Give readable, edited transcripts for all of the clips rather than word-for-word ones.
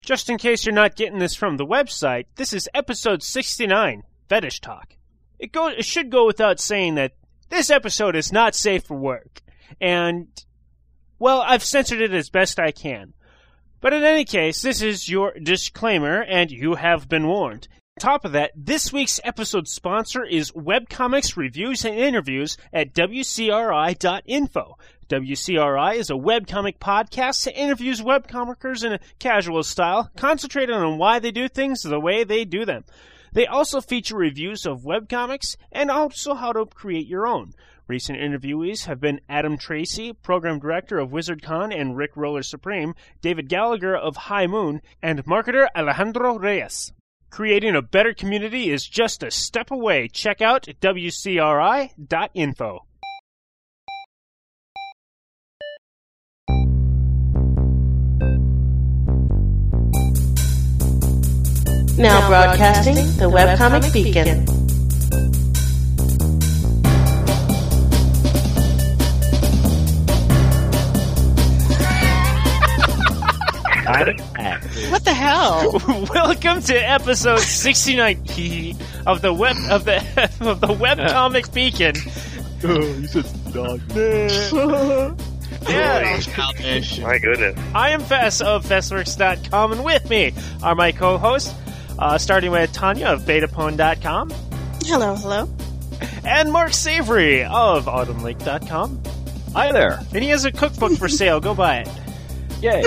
Just in case you're not getting this from the website, this is episode 69, Fetish Talk. It should go without saying that this episode is not safe for work. And, well, I've censored it as best I can. But in any case, this is your disclaimer, and you have been warned. On top of that, this week's episode sponsor is webcomics reviews and interviews at WCRI.info. WCRI is a webcomic podcast that interviews webcomickers in a casual style, concentrating on why they do things the way they do them. They also feature reviews of webcomics and also how to create your own. Recent interviewees have been Adam Tracy, Program Director of WizardCon and Rick Roller Supreme, David Gallagher of High Moon, and marketer Alejandro Reyes. Creating a better community is just a step away. Check out WCRI.info. Now broadcasting the Webcomic Beacon. What the hell? Welcome to episode 69 of the Webcomic Beacon. Oh, you said dog. Yeah. My goodness. I am Fess of Fessworks.com, and with me are my co-hosts, starting with Tanya of Betapone.com. Hello, hello. And Mark Savory of AutumnLake.com. Hi there. And he has a cookbook for sale. Go buy it. Yay.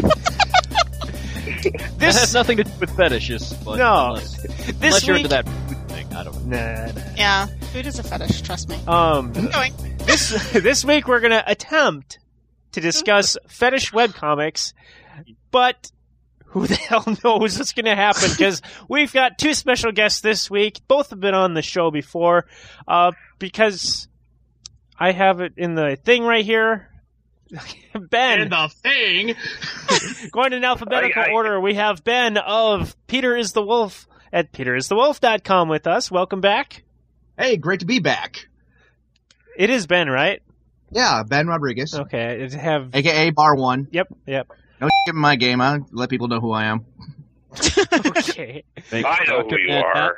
This that has nothing to do with fetishes. But No. Unless you're into that food thing, I don't know. Nah. Yeah, food is a fetish, trust me. I'm going. This week we're going to attempt to discuss fetish webcomics, but who the hell knows what's going to happen, because we've got two special guests this week. Both have been on the show before, because I have it in the thing right here. Ben. And the thing. Going in alphabetical order, we have Ben of Peter is the Wolf at peteristhewolf.com with us. Welcome back. Hey, great to be back. It is Ben, right? Yeah, Ben Rodriguez. Okay. AKA Bar One. Yep. No shit in my game. I let people know who I am. Okay. I know who you are.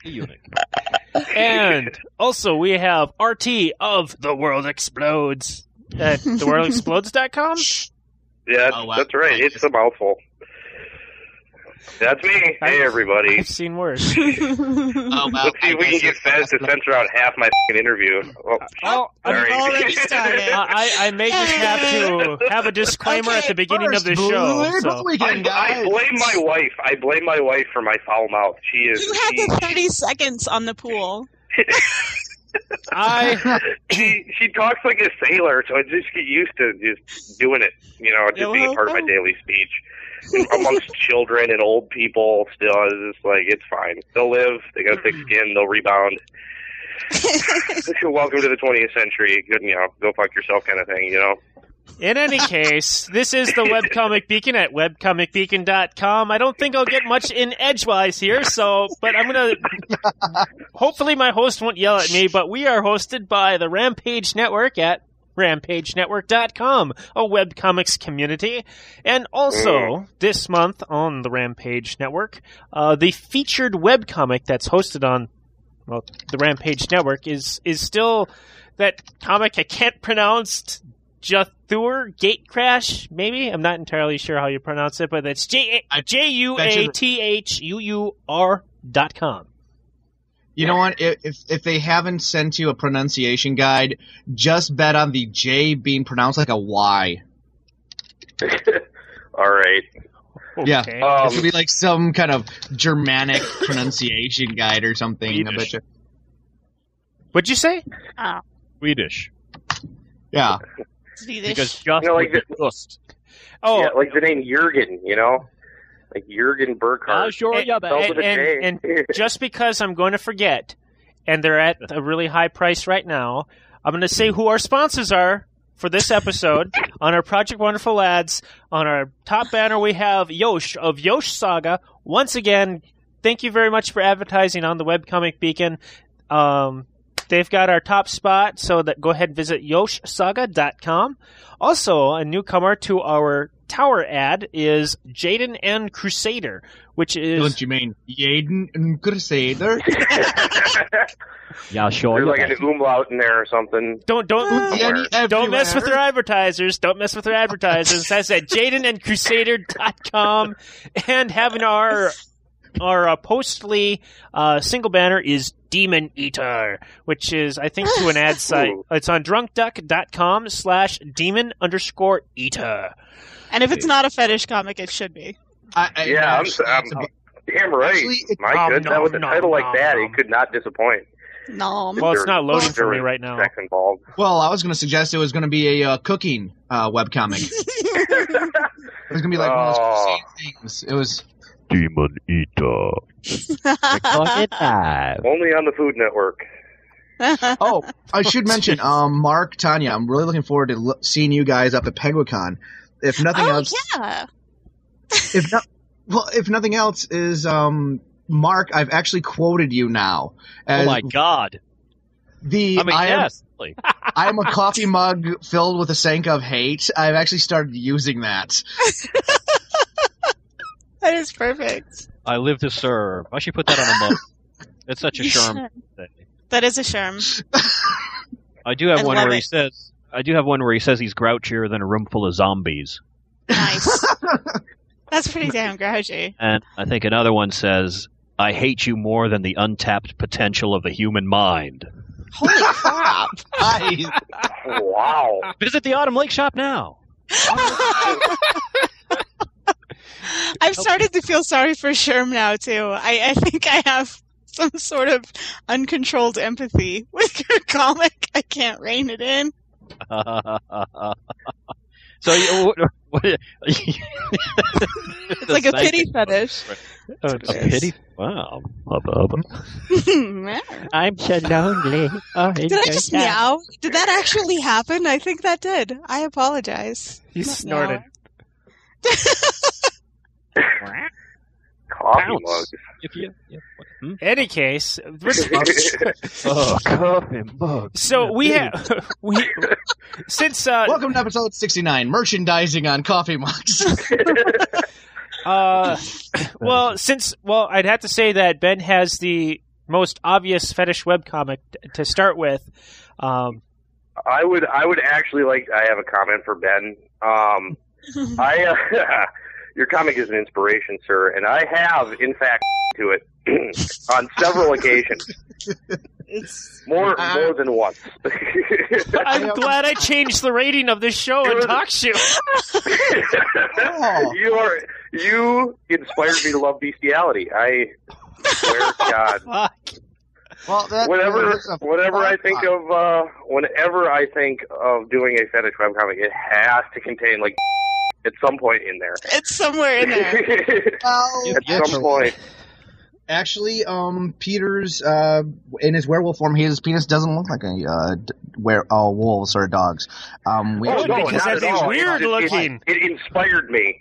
And also we have RT of The World Explodes at theworldexplodes.com. Yeah, Oh, wow. that's right. It's a mouthful. That's me. Hey, everybody. I've seen worse. Oh, wow. Let's see if we can get Fez to censor out half my f***ing interview. Well, Sorry. Already started. I may just have to have a disclaimer at the beginning of the show. So. I blame my wife. I blame my wife for my foul mouth. She is. You had the 30 seconds on the pool. She talks like a sailor, so I just get used to just doing it. You know, just being part of my daily speech. Amongst children and old people, still, it's just like, it's fine. They'll live, they got a thick skin, they'll rebound. Welcome to the 20th century. Good, you know, go fuck yourself kind of thing, you know? In any case, this is the Webcomic Beacon at webcomicbeacon.com. I don't think I'll get much in edgewise here, but I'm going to... Hopefully my host won't yell at me, but we are hosted by the Rampage Network at RampageNetwork.com, a webcomics community. And also, this month on the Rampage Network, the featured webcomic that's hosted on the Rampage Network is still that comic I can't pronounce, Juthur Gatecrash, maybe? I'm not entirely sure how you pronounce it, but it's JUATHUR.com. You know what? If they haven't sent you a pronunciation guide, just bet on the J being pronounced like a Y. All right. Okay. Yeah. It should be like some kind of Germanic pronunciation guide or something. I bet you. What'd you say? Oh. Swedish. Yeah. Swedish. Because just You know, like would be just. Oh, Yeah, like the name Jurgen, you know? Like Jurgen Burkhardt. Sure, yeah, but Spelled with a J. and just because I'm going to forget, and they're at a really high price right now, I'm going to say who our sponsors are for this episode. On our Project Wonderful ads, on our top banner, we have Yosh of Yosh Saga. Once again, thank you very much for advertising on the Webcomic Beacon. They've got our top spot, so that go ahead and visit yoshsaga.com. Also, a newcomer to our tower ad is Jaden and Crusader, which is... Don't you mean Jaden and Crusader? Yeah, sure. There's like an umlaut in there or something. Don't mess with their advertisers. Don't mess with their advertisers. That's at jadenandcrusader.com. And having our postly single banner is Demon Eater, which is, I think, to an ad site. It's on drunkduck.com/demon_eater. And if it's not a fetish comic, it should be. I'm damn right. My goodness, with a title like that, it could not disappoint. No. Well, it's not loading for me right now. Sex involved. Well, I was going to suggest it was going to be a cooking webcomic. It was going to be like one of those crusade things. It was... Demon Eater. Only on the Food Network. Oh, I should mention, Mark, Tanya, I'm really looking forward to seeing you guys up at Penguicon. If nothing else... yeah. If nothing else is... Mark, I've actually quoted you now. Oh my God! I am a coffee mug filled with a Sanka of hate. I've actually started using that. That is perfect. I live to serve. I should put that on a mug. It's such a charm. That is a charm. I do have one where he says. I do have one where he says he's grouchier than a room full of zombies. Nice. That's pretty damn grouchy. And I think another one says, I hate you more than the untapped potential of the human mind. Holy crap. Wow. Visit the Autumn Lake shop now. I've started to feel sorry for Sherm now, too. I think I have some sort of uncontrolled empathy with your comic. I can't rein it in. So, it's like a pity fetish. A pity? Wow. I'm so lonely. Oh, did I just meow? Did that actually happen? I think that did. I apologize. You snorted. Coffee mugs. Any case, coffee mugs. So since welcome to episode 69, merchandising on coffee mugs. I'd have to say that Ben has the most obvious fetish webcomic to start with. I would actually I have a comment for Ben. Your comic is an inspiration, sir, and I have, in fact, to it on several occasions. More than once. I'm glad I changed the rating of this show and talk show. You inspired me to love bestiality. I swear to God. Fuck. Well, whenever I think of doing a fetish webcomic, it has to contain at some point in there. It's somewhere in there. At some point. Actually, Peter's in his werewolf form, his penis doesn't look like wolves or dogs. Because that'd be weird looking. It inspired me.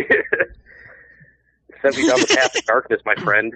Sent me down the path of darkness, my friend.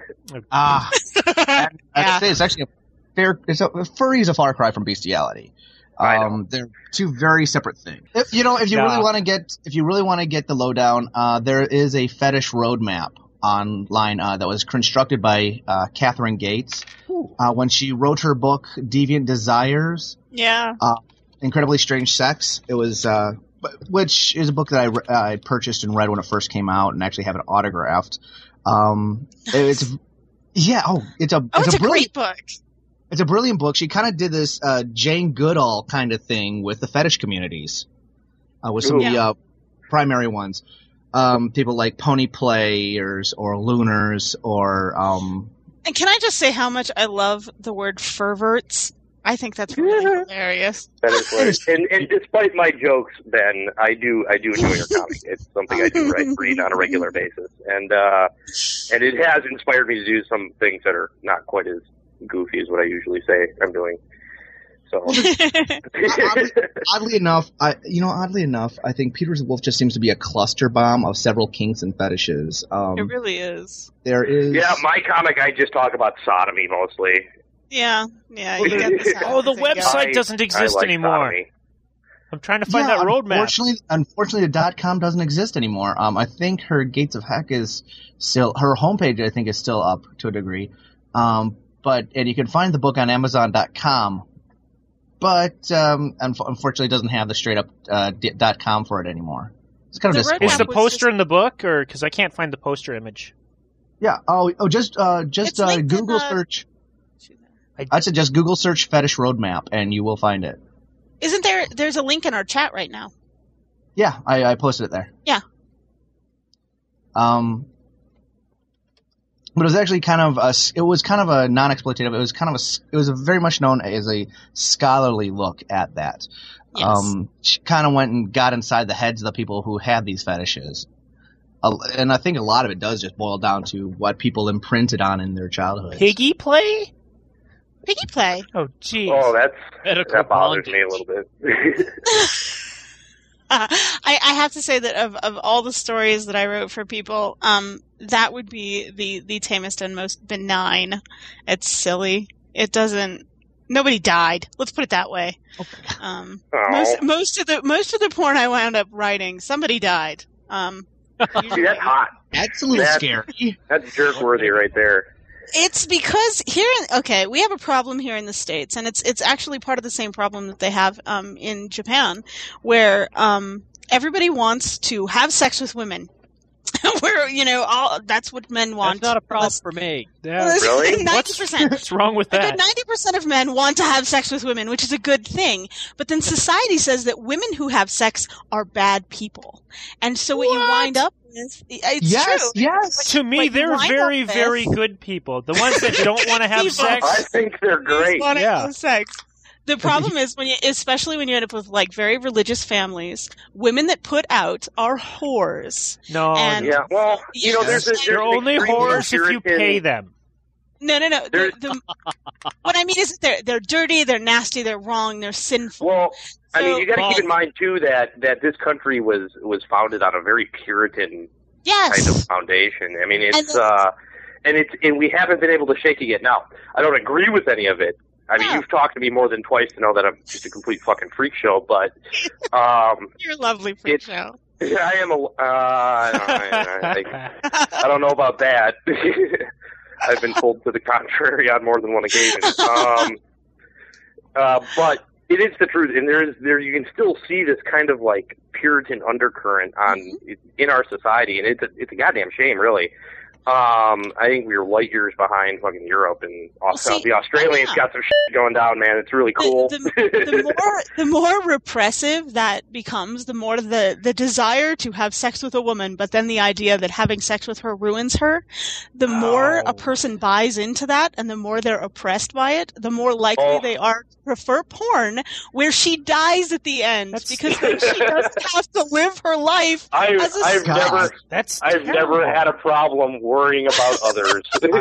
I'd say it's actually furry is a far cry from bestiality. They're two very separate things. If you really want to get the lowdown, there is a fetish roadmap online that was constructed by Catherine Gates when she wrote her book Deviant Desires. Yeah. Incredibly Strange Sex. It was which is a book that I purchased and read when it first came out and actually have it autographed. It's a great book. It's a brilliant book. She kind of did this Jane Goodall kind of thing with the fetish communities, with some of the primary ones. People like Pony Players or Lunars or... And can I just say how much I love the word ferverts? I think that's really hilarious. That is hilarious. And despite my jokes, Ben, I do enjoy your comic. It's something I do read on a regular basis. And it has inspired me to do some things that are not quite as goofy as what I usually say I'm doing. So oddly enough, I think Peter's Wolf just seems to be a cluster bomb of several kinks and fetishes. It really is. There is. Yeah, my comic, I just talk about sodomy mostly. Yeah. You get the website doesn't exist anymore. Sodomy. I'm trying to find that roadmap. Unfortunately, the .com doesn't exist anymore. I think her Gates of Heck is still, her homepage I think is still up to a degree. And you can find the book on Amazon.com, but unfortunately it doesn't have the straight up .com for it anymore. It's kind of disappointing. Is the poster in the book, or because I can't find the poster image? Yeah. Just Google search. I'd suggest Google search fetish roadmap, and you will find it. Isn't there's a link in our chat right now? Yeah, I posted it there. Yeah. But it was actually kind of a non-exploitative. It was very much known as a scholarly look at that. Yes. She kind of went and got inside the heads of the people who had these fetishes. And I think a lot of it does just boil down to what people imprinted on in their childhood. Piggy play? Piggy play. Oh, geez. Oh, that bothers me a little bit. I have to say that of all the stories that I wrote for people, that would be the tamest and most benign. It's silly. It doesn't. Nobody died. Let's put it that way. Okay. Most of the porn I wound up writing, somebody died. See, that's hot. That's a little scary. That's jerk-worthy right there. It's because we have a problem here in the States, and it's actually part of the same problem that they have in Japan, where everybody wants to have sex with women. Where that's what men want. That's not a problem for me. Yeah. Really? 90%. What's wrong with that? 90% of men want to have sex with women, which is a good thing. But then society says that women who have sex are bad people, and so what you wind up with, it's true. Yes. To me, they're very, very good people. The ones that don't want to have sex. I think they're great. Yeah. Have sex. The problem is especially when you end up with like very religious families, women that put out are whores. No. And, yeah. Well, they're only whores if you pay them. No. What I mean is they're dirty, they're nasty, they're wrong, they're sinful. Well, I mean, you got to keep in mind too that this country was founded on a very Puritan kind of foundation. I mean, and we haven't been able to shake it yet. Now, I don't agree with any of it. I mean, you've talked to me more than twice to know that I'm just a complete fucking freak show, but you're a lovely freak show. I am I don't know about that. I've been told to the contrary on more than one occasion. But it is the truth, and there you can still see this kind of like Puritan undercurrent in our society, and it's a goddamn shame, really. I think we were light years behind fucking Europe, and the Australians got some shit going down, man. It's really cool. The more repressive that becomes, the more the desire to have sex with a woman, but then the idea that having sex with her ruins her, the more a person buys into that, and the more they're oppressed by it, the more likely they are to prefer porn where she dies at the end, because then she doesn't have to live her life as a I've never had a problem worrying about others.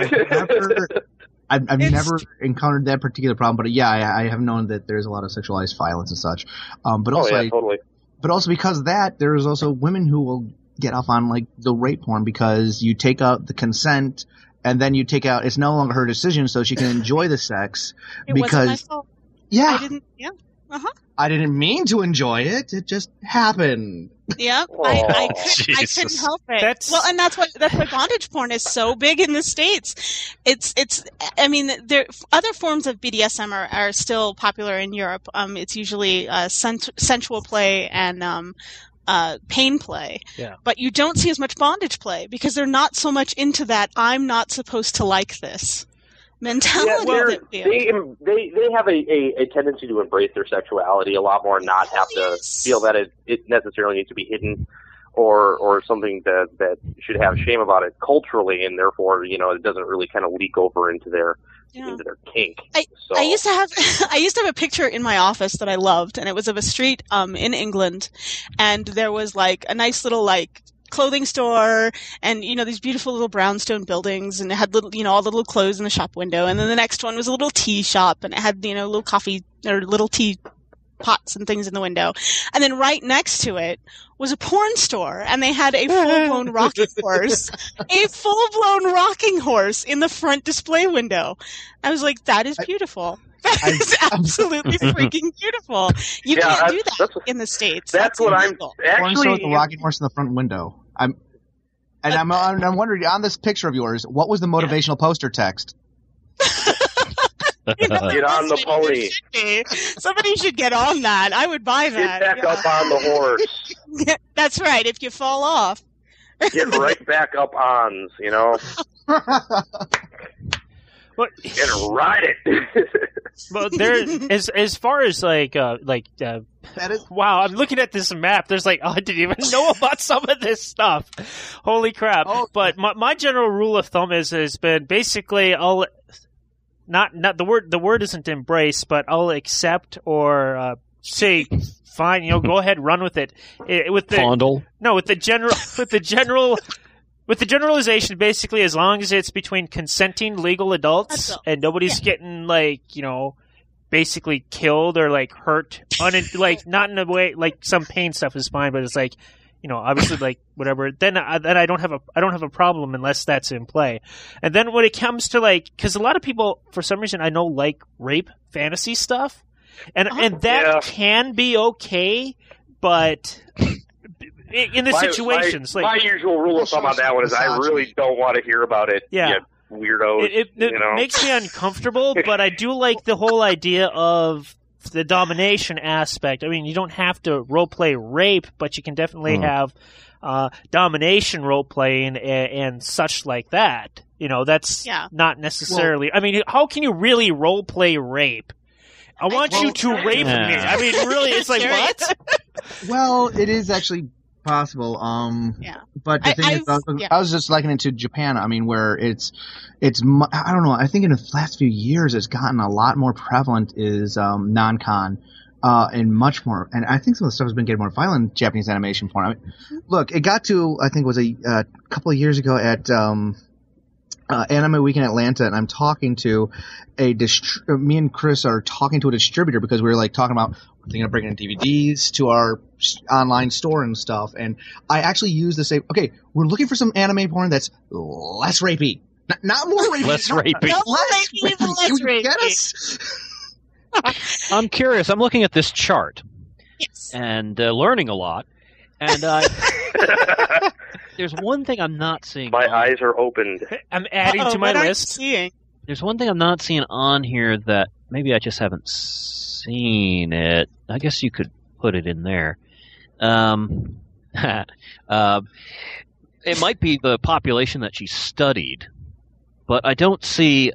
I've never encountered that particular problem, but yeah, I have known that there's a lot of sexualized violence and such. Totally. But also because of that, there's also women who will get off on like the rape porn because you take out the consent and then you take out it's no longer her decision, so she can enjoy the sex. Wasn't my fault. Yeah. I didn't. Yeah. I didn't mean to enjoy it. It just happened. Yeah, I couldn't help it. And that's why bondage porn is so big in the States. I mean, other forms of BDSM are still popular in Europe. It's usually sensual play and pain play. Yeah. But you don't see as much bondage play because they're not so much into that I'm not supposed to like this mentality. Yeah, they have a tendency to embrace their sexuality a lot more and not have to feel that it necessarily needs to be hidden or something that should have shame about it culturally, and therefore it doesn't really kind of leak over into their kink. I used to have a picture in my office that I loved, and it was of a street in England, and there was like a nice little like clothing store and these beautiful little brownstone buildings, and it had little all the little clothes in the shop window, and then the next one was a little tea shop and it had little coffee or little tea pots and things in the window, and then right next to it was a porn store, and they had a full-blown rocking horse in the front display window. I was like, that is beautiful. That is absolutely freaking beautiful. You can't do that in the States. That's what illegal. I'm actually. The rocking horse in the front window. I'm wondering, on this picture of yours, what was the motivational poster text? Get on the pony. Somebody should get on that. I would buy that. Get back up on the horse. That's right. If you fall off, get right back up on. But, and ride it. Well, there as far as wow, I'm looking at this map. There's I didn't even know about some of this stuff. Holy crap! Oh. But my general rule of thumb has been basically I'll not the word isn't embrace, but I'll accept or say fine. Go ahead, run with it. Fondle. No, with the generalization, basically, as long as it's between consenting legal adults and nobody's getting basically killed or hurt, not in a way some pain stuff is fine, but it's obviously whatever. Then I don't have a problem unless that's in play. And then when it comes to because a lot of people for some reason I know rape fantasy stuff, and that can be okay, but. In the situations, my usual rule of thumb on that one is I really don't want to hear about it. Yeah, you weirdos. It makes me uncomfortable, but I do like the whole idea of the domination aspect. I mean, you don't have to role play rape, but you can definitely have domination role playing and such like that. That's not necessarily. Well, I mean, how can you really role play rape? I want you to rape me. I mean, really, it's what? Well, it is actually possible. But the thing is, I was just likening it to Japan. I mean, where it's I don't know. I think in the last few years, it's gotten a lot more prevalent is non-con. And much more, and I think some of the stuff has been getting more violent in Japanese animation porn. I mean, look, it got to, I think it was a couple of years ago at Anime Week in Atlanta, and I'm talking to me and Chris are talking to a distributor because we were talking about we're thinking of bringing in DVDs to our online store and stuff, and I actually used the same, okay, we're looking for some anime porn that's less rapey. Not more rapey. Less rapey. Less rapey. Can you get us? I'm curious. I'm looking at this chart yes. and learning a lot. And there's one thing I'm not seeing. My eyes are opened. I'm adding to my list. There's one thing I'm not seeing on here that maybe I just haven't seen it. I guess you could put it in there. It might be the population that she studied, but I don't see.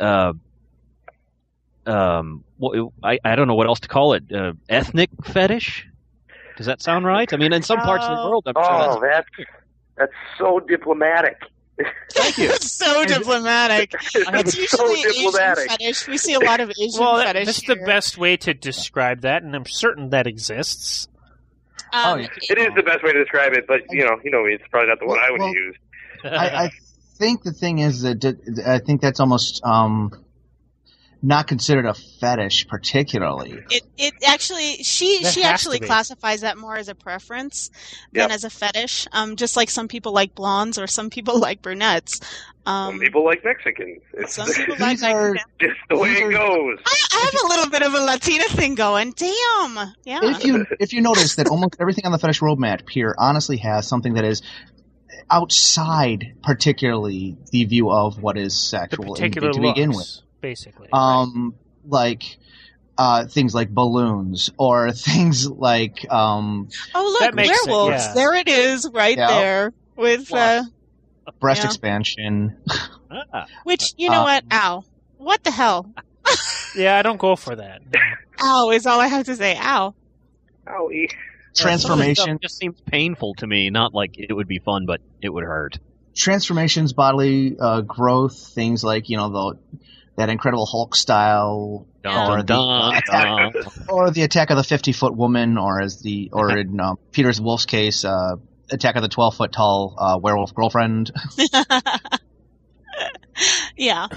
I don't know what else to call it. Ethnic fetish? Does that sound right? I mean, in some parts of the world, I'm sure that's so diplomatic. Thank you. It's so diplomatic. It's usually Asian fetish. We see a lot of Asian fetish. That's the best way to describe that, and I'm certain that exists. It is the best way to describe it, but it's probably not the one I would use. I think the thing is that I think that's almost not considered a fetish particularly. It actually she actually classifies that more as a preference than as a fetish. Just like some people like blondes or some people like brunettes. Some people like Mexicans. Some people like Mexicans. Just the way it goes. I have a little bit of a Latina thing going. Damn. Yeah. If you notice that almost everything on the fetish roadmap here honestly has something that is outside particularly the view of what is sexual to begin with. Basically. Things like balloons or things like look, werewolves. Yeah. There it is there with breast expansion. Which, you know what? Ow. What the hell? Yeah, I don't go for that. Ow is all I have to say. Ow. Owie. Transformation just seems painful to me, not like it would be fun, but it would hurt. Transformations, bodily growth, things like, that Incredible Hulk style, or the Attack of the 50-foot woman, or in Peter Wolf's case, Attack of the 12-foot tall werewolf girlfriend. Yeah.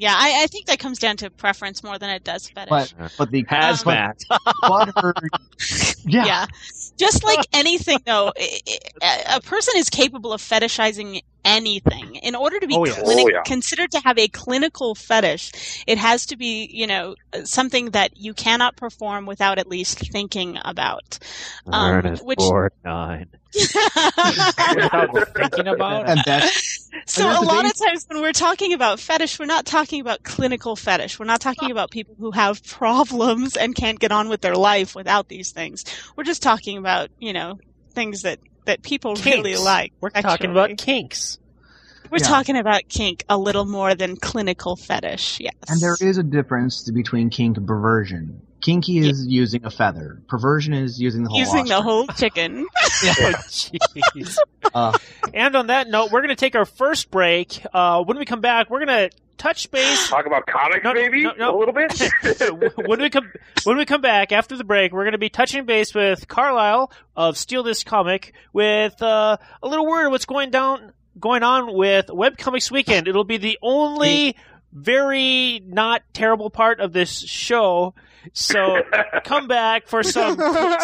Yeah, I think that comes down to preference more than it does fetish. But the hazmat. Yeah. Just like anything, though, a person is capable of fetishizing anything. In order to be considered to have a clinical fetish, it has to be, something that you cannot perform without at least thinking about. Ernest Borgnine. Without thinking about it. So a lot of times when we're talking about fetish, we're not talking about clinical fetish. We're not talking about people who have problems and can't get on with their life without these things. We're just talking about, things that people kinks. really like. We're talking about kinks. We're talking about kink a little more than clinical fetish, yes. And there is a difference between kink and perversion. Kinky is using a feather. Perversion is using the whole Using ostrich. the whole chicken. Jeez. And on that note, we're going to take our first break. When we come back, we're going to touch base. Talk about comics, maybe? A little bit? when we come back after the break, we're going to be touching base with Carlisle of Steal This Comic with a little word of what's going on with Webcomics Weekend. It'll be the only very not terrible part of this show. So come back for some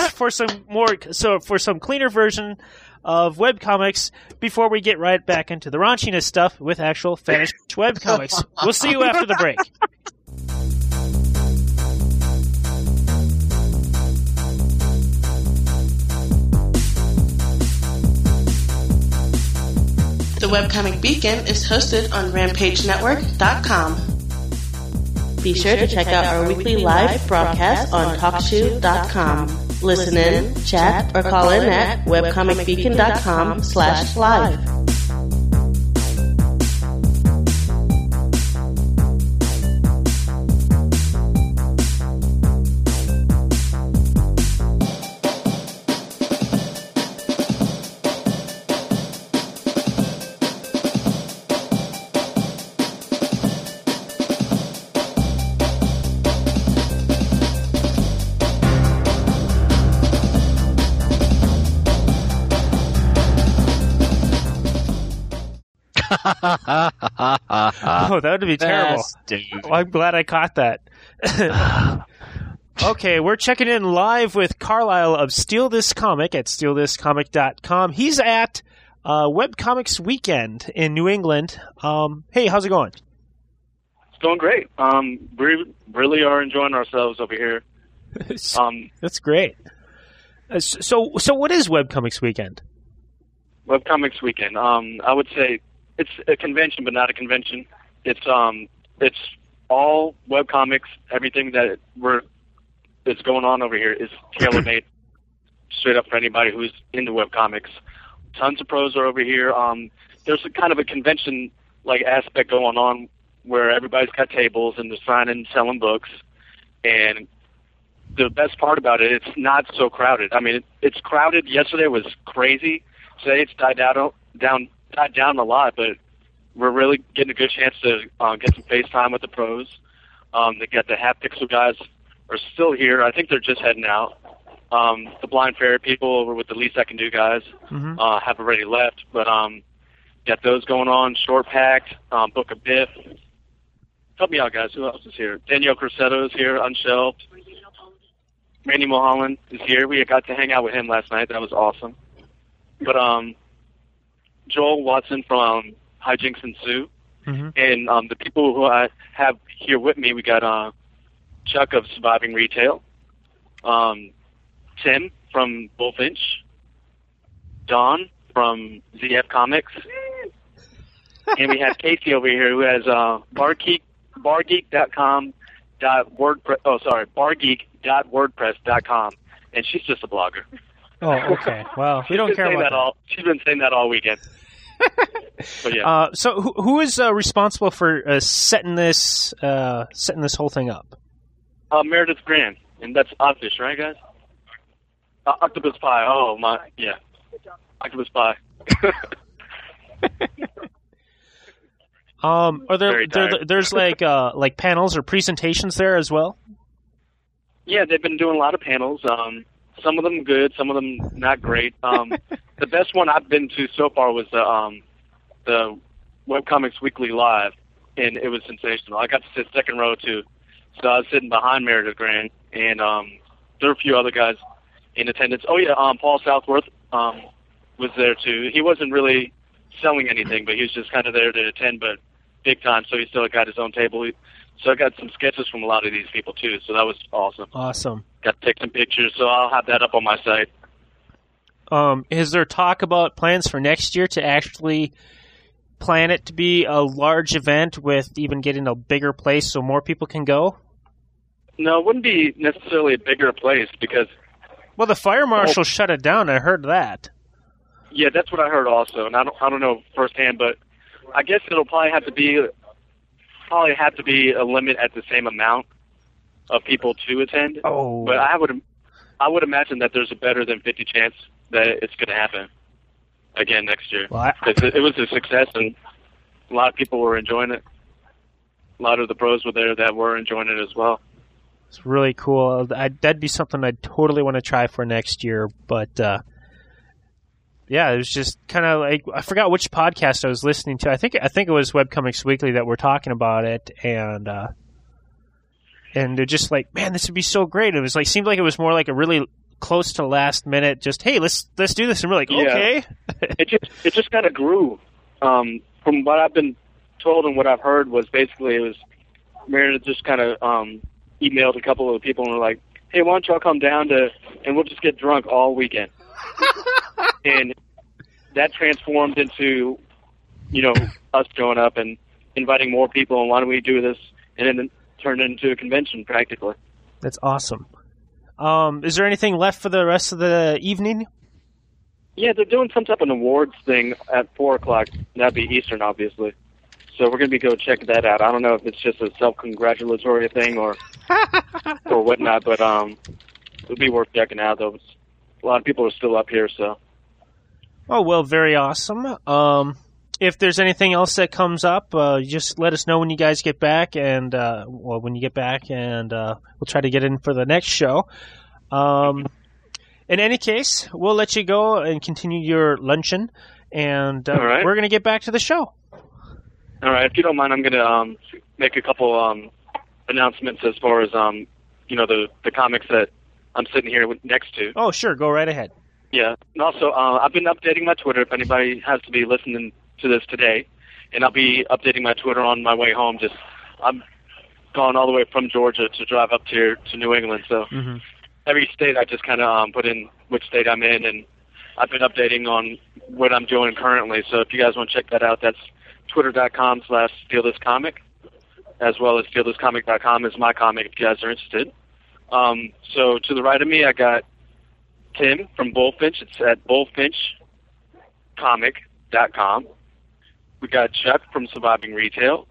cleaner version of webcomics before we get right back into the raunchiness stuff with actual fetish webcomics. We'll see you after the break. The Webcomic Beacon is hosted on RampageNetwork.com. Be sure to check out our weekly live broadcast on TalkShoe.com. Listen in, chat, or call in at webcomicbeacon.com/live. Oh, that would be terrible. Oh, I'm glad I caught that. Okay, we're checking in live with Carlisle of Steal This Comic at stealthiscomic.com. He's at Webcomics Weekend in New England. Hey, how's it going? It's going great. We really are enjoying ourselves over here. That's great. So what is Webcomics Weekend? Webcomics Weekend. I would say it's a convention, but not a convention. It's all webcomics. Everything that's going on over here is tailor-made straight up for anybody who's into webcomics. Tons of pros are over here. There's a kind of a convention-like aspect going on where everybody's got tables and they're signing and selling books. And the best part about it, it's not so crowded. I mean, it's crowded. Yesterday was crazy. Today it's died down a lot, but we're really getting a good chance to get some FaceTime with the pros. They got the Half Pixel guys are still here. I think they're just heading out. The Blind Fairy people over with the Least I Can Do guys have already left, but got those going on. Short Packed, Book of Biff. Help me out, guys. Who else is here? Danielle Corsetto is here, Unshelved. Randy Mulholland is here. We got to hang out with him last night. That was awesome. But Joel Watson from Hijinks and Sue. And the people who I have here with me, we got Chuck of Surviving Retail, Tim from Bullfinch, Don from ZF Comics, and we have Casey over here who has bargeek.wordpress.com, and she's just a blogger. Oh, okay. Well, we don't care about that. She's been saying that all weekend. But yeah. So who is responsible for setting this whole thing up? Meredith Grant, and that's Oddfish, right, guys? Octopus Pie. Oh my, yeah. Octopus Pie. Are there's like panels or presentations there as well? Yeah, they've been doing a lot of panels. Some of them good, some of them not great. The best one I've been to so far was the Webcomics Weekly Live, and it was sensational. I got to sit second row too, so I was sitting behind Meredith Grant, and there were a few other guys in attendance. Oh yeah, Paul Southworth was there too. He wasn't really selling anything, but he was just kind of there to attend, but big time. So he still got his own table. So I got some sketches from a lot of these people too. So that was awesome. Awesome. Got to take some pictures. So I'll have that up on my site. Is there talk about plans for next year to actually plan it to be a large event with even getting a bigger place so more people can go? No, it wouldn't be necessarily a bigger place because... Well, the fire marshal shut it down. I heard that. Yeah, that's what I heard also, and I don't know firsthand, but I guess it'll probably have to be a limit at the same amount of people to attend. Oh. But I would imagine that there's a better than 50 chance that it's going to happen again next year. Well, it was a success, and a lot of people were enjoying it. A lot of the pros were there that were enjoying it as well. It's really cool. That'd be something I'd totally want to try for next year, but yeah, it was just kind of like, I forgot which podcast I was listening to. I think it was Webcomics Weekly that were talking about it, and they're just like, man, this would be so great. It was like, seemed like it was more like a really close to last minute, just, hey, let's do this, and we're like, okay. It just kind of grew. From what I've been told and what I've heard was basically it was Meredith just kind of emailed a couple of people and were like, hey, why don't y'all come down and we'll just get drunk all weekend. And that transformed into, us going up and inviting more people, and why don't we do this, and then it turned into a convention practically. That's awesome. Is there anything left for the rest of the evening? Yeah, they're doing some type of awards thing at 4 o'clock. That'd be Eastern, obviously. So we're going to go check that out. I don't know if it's just a self-congratulatory thing or whatnot, but it'll be worth checking out, though. A lot of people are still up here, so. Oh, well, very awesome. If there's anything else that comes up, just let us know when you guys get back, and we'll try to get in for the next show. In any case, we'll let you go and continue your luncheon, and right. We're going to get back to the show. All right. If you don't mind, I'm going to make a couple announcements as far as the comics that I'm sitting here next to. Oh, sure. Go right ahead. Yeah. And also, I've been updating my Twitter if anybody has to be listening to this today. And I'll be updating my Twitter on my way home. I'm going all the way from Georgia to drive up to New England. So every state I just kind of put in which state I'm in. And I've been updating on what I'm doing currently. So if you guys want to check that out, that's twitter.com/StealThisComic, as well as StealThisComic.com is my comic if you guys are interested. So to the right of me, I got Tim from Bullfinch. It's at bullfinchcomic.com. We got Chuck from Surviving Retail,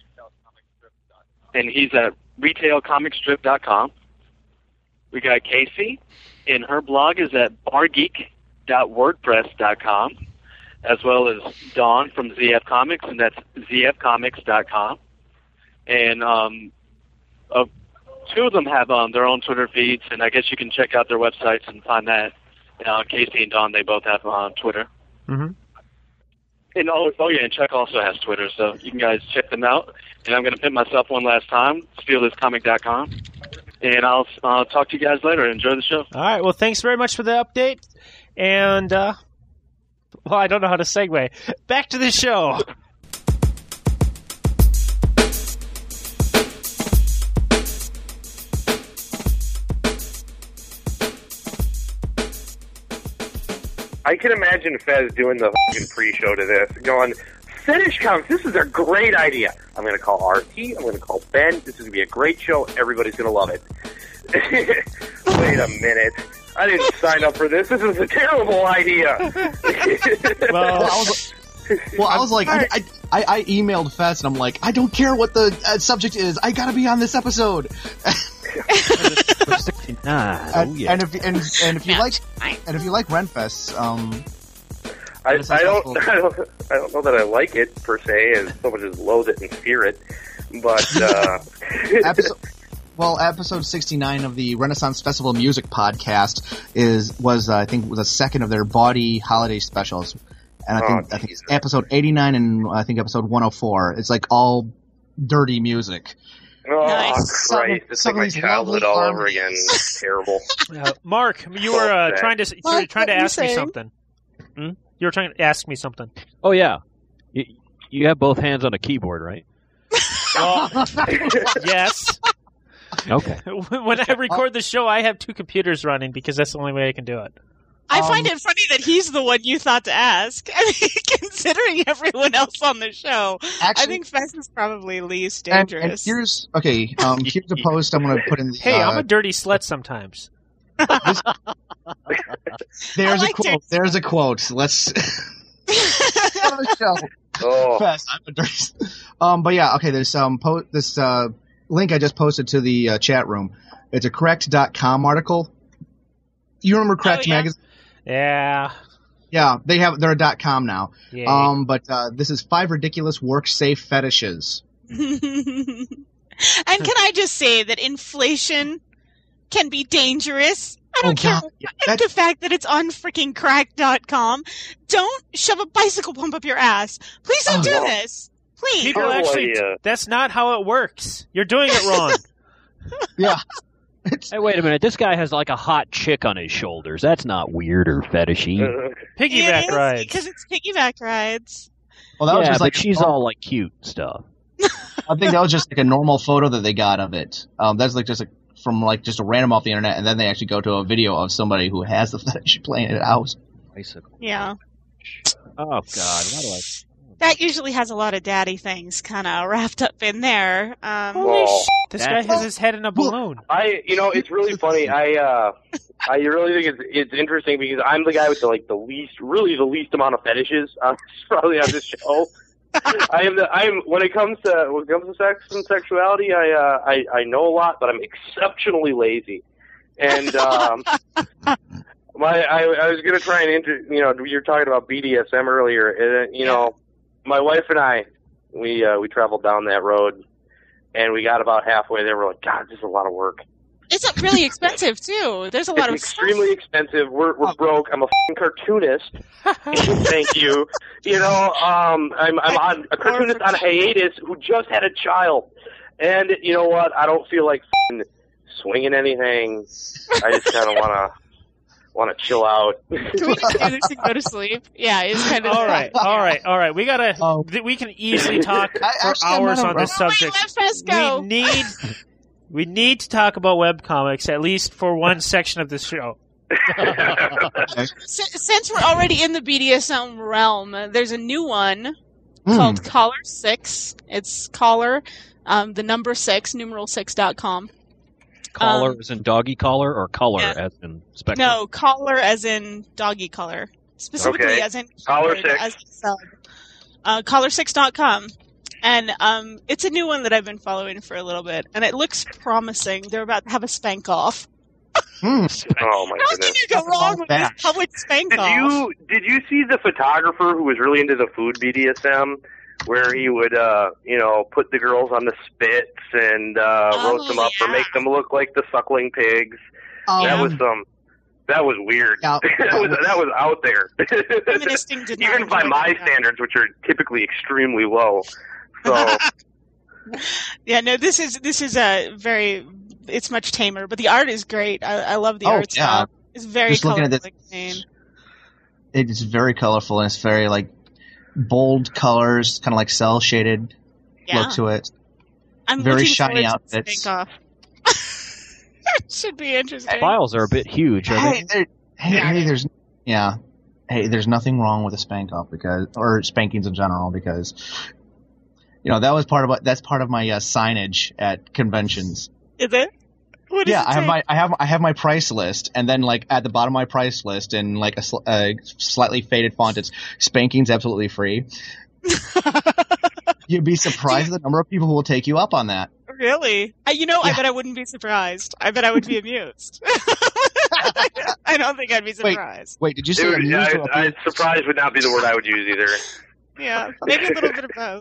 and he's at retailcomicstrip.com. We got Casey, and her blog is at bargeek.wordpress.com, as well as Dawn from ZF Comics, and that's zfcomics.com. And two of them have their own Twitter feeds, and I guess you can check out their websites and find that. Casey and Dawn, they both have Twitter. Mm-hmm. And and Chuck also has Twitter, so you can guys check them out. And I'm going to pimp myself one last time, stealthiscomic.com. And I'll talk to you guys later. Enjoy the show. All right. Well, thanks very much for the update. And, I don't know how to segue. Back to the show. I can imagine Fez doing the fucking pre-show to this, going, Fetish Comics, this is a great idea. I'm going to call RT, I'm going to call Ben, this is going to be a great show, everybody's going to love it. Wait a minute. I didn't sign up for this. This is a terrible idea. I was like, I emailed Fez and I'm like, I don't care what the subject is. I gotta be on this episode. And if you like Renfest, I don't know that I like it per se, as so much as loathe it and fear it. But episode 69 of the Renaissance Festival Music podcast was a second of their Bawdy holiday specials, and I think it's episode 89 and I think episode 104. It's like all dirty music. Oh, Nice. Christ. It's like my childhood all over again. It's terrible. Mark, you were trying to ask me something. Hmm? You were trying to ask me something. Oh, yeah. You have both hands on a keyboard, right? Yes. Okay. When I record the show, I have 2 computers running because that's the only way I can do it. I find it funny that he's the one you thought to ask. I mean, considering everyone else on the show, Actually, I think Fess is probably least dangerous. And here's a post I'm going to put in the... Hey, I'm a dirty slut sometimes. There's a quote. There's a quote. Let's... on the show. Oh. Fess, I'm a dirty... but yeah, okay, there's this link I just posted to the chat room. It's a Correct.com article. You remember Correct magazine? Yeah. Yeah, they're a .com now. Yeah. But this is 5 ridiculous work-safe fetishes. And can I just say that inflation can be dangerous? I don't care the fact that it's on freaking crack.com. Don't shove a bicycle pump up your ass. Please don't do this. Please. People actually, that's not how it works. You're doing it wrong. Yeah. Hey, wait a minute. This guy has like a hot chick on his shoulders. That's not weird or fetishy. Piggyback rides. Because it's piggyback rides. Well, that was just but she's all like cute stuff. I think that was just like a normal photo that they got of it. That's like just from just a random off the internet, and then they actually go to a video of somebody who has the fetish playing it out. Bicycle. Yeah. Oh God, why do I? That usually has a lot of daddy things kind of wrapped up in there. Holy shit! This guy has his head in a balloon. It's really funny. I really think it's interesting because I'm the guy with the least amount of fetishes. Probably on this show. When it comes to sex and sexuality, I know a lot, but I'm exceptionally lazy. And I was gonna try and you're talking about BDSM earlier, and my wife and I, we traveled down that road, and we got about halfway there. We're like, God, this is a lot of work. It's really expensive too. There's a lot of extremely expensive. We're broke. I'm a f***ing cartoonist. Thank you. I'm on a cartoonist on hiatus who just had a child, and you know what? I don't feel like swinging anything. I just kind of want to chill out. Can we just do this and go to sleep? Yeah, it's kind of... All right. We can easily talk for hours on this subject. Let us go. We need to talk about webcomics, at least for one section of the show. Since we're already in the BDSM realm, there's a new one called Collar 6. It's Collar, the number 6, numeral6.com. Collar as in doggy collar, or color as in spectrum? No, collar as in doggy color. Specifically as in Collar 6. As in sub. Collar6.com. And it's a new one that I've been following for a little bit, and it looks promising. They're about to have a spank off. Oh my goodness! How can you go wrong with this public spank off? Did you see the photographer who was really into the food BDSM, where he would put the girls on the spits and roast them up or make them look like the suckling pigs? That was weird. Yeah. that was out there. Even by my standards, which are typically extremely low. So yeah, no, this is a very. It's much tamer, but the art is great. I love the art style. It's very colorful. It's very colorful, and it's very bold colors, kind of like cell shaded look to it. I'm very shiny outfits. Should be interesting. Files are a bit huge. There's nothing wrong with a spank off or spankings in general because that's part of my signage at conventions. Is it? What does it I have my price list, and then at the bottom of my price list in a slightly faded font, it's spankings absolutely free. You'd be surprised at the number of people who will take you up on that. Really? I bet I wouldn't be surprised. I bet I would be amused. I don't think I'd be surprised. Wait, did you say amused? Surprised would not be the word I would use either. Yeah, maybe a little bit of both.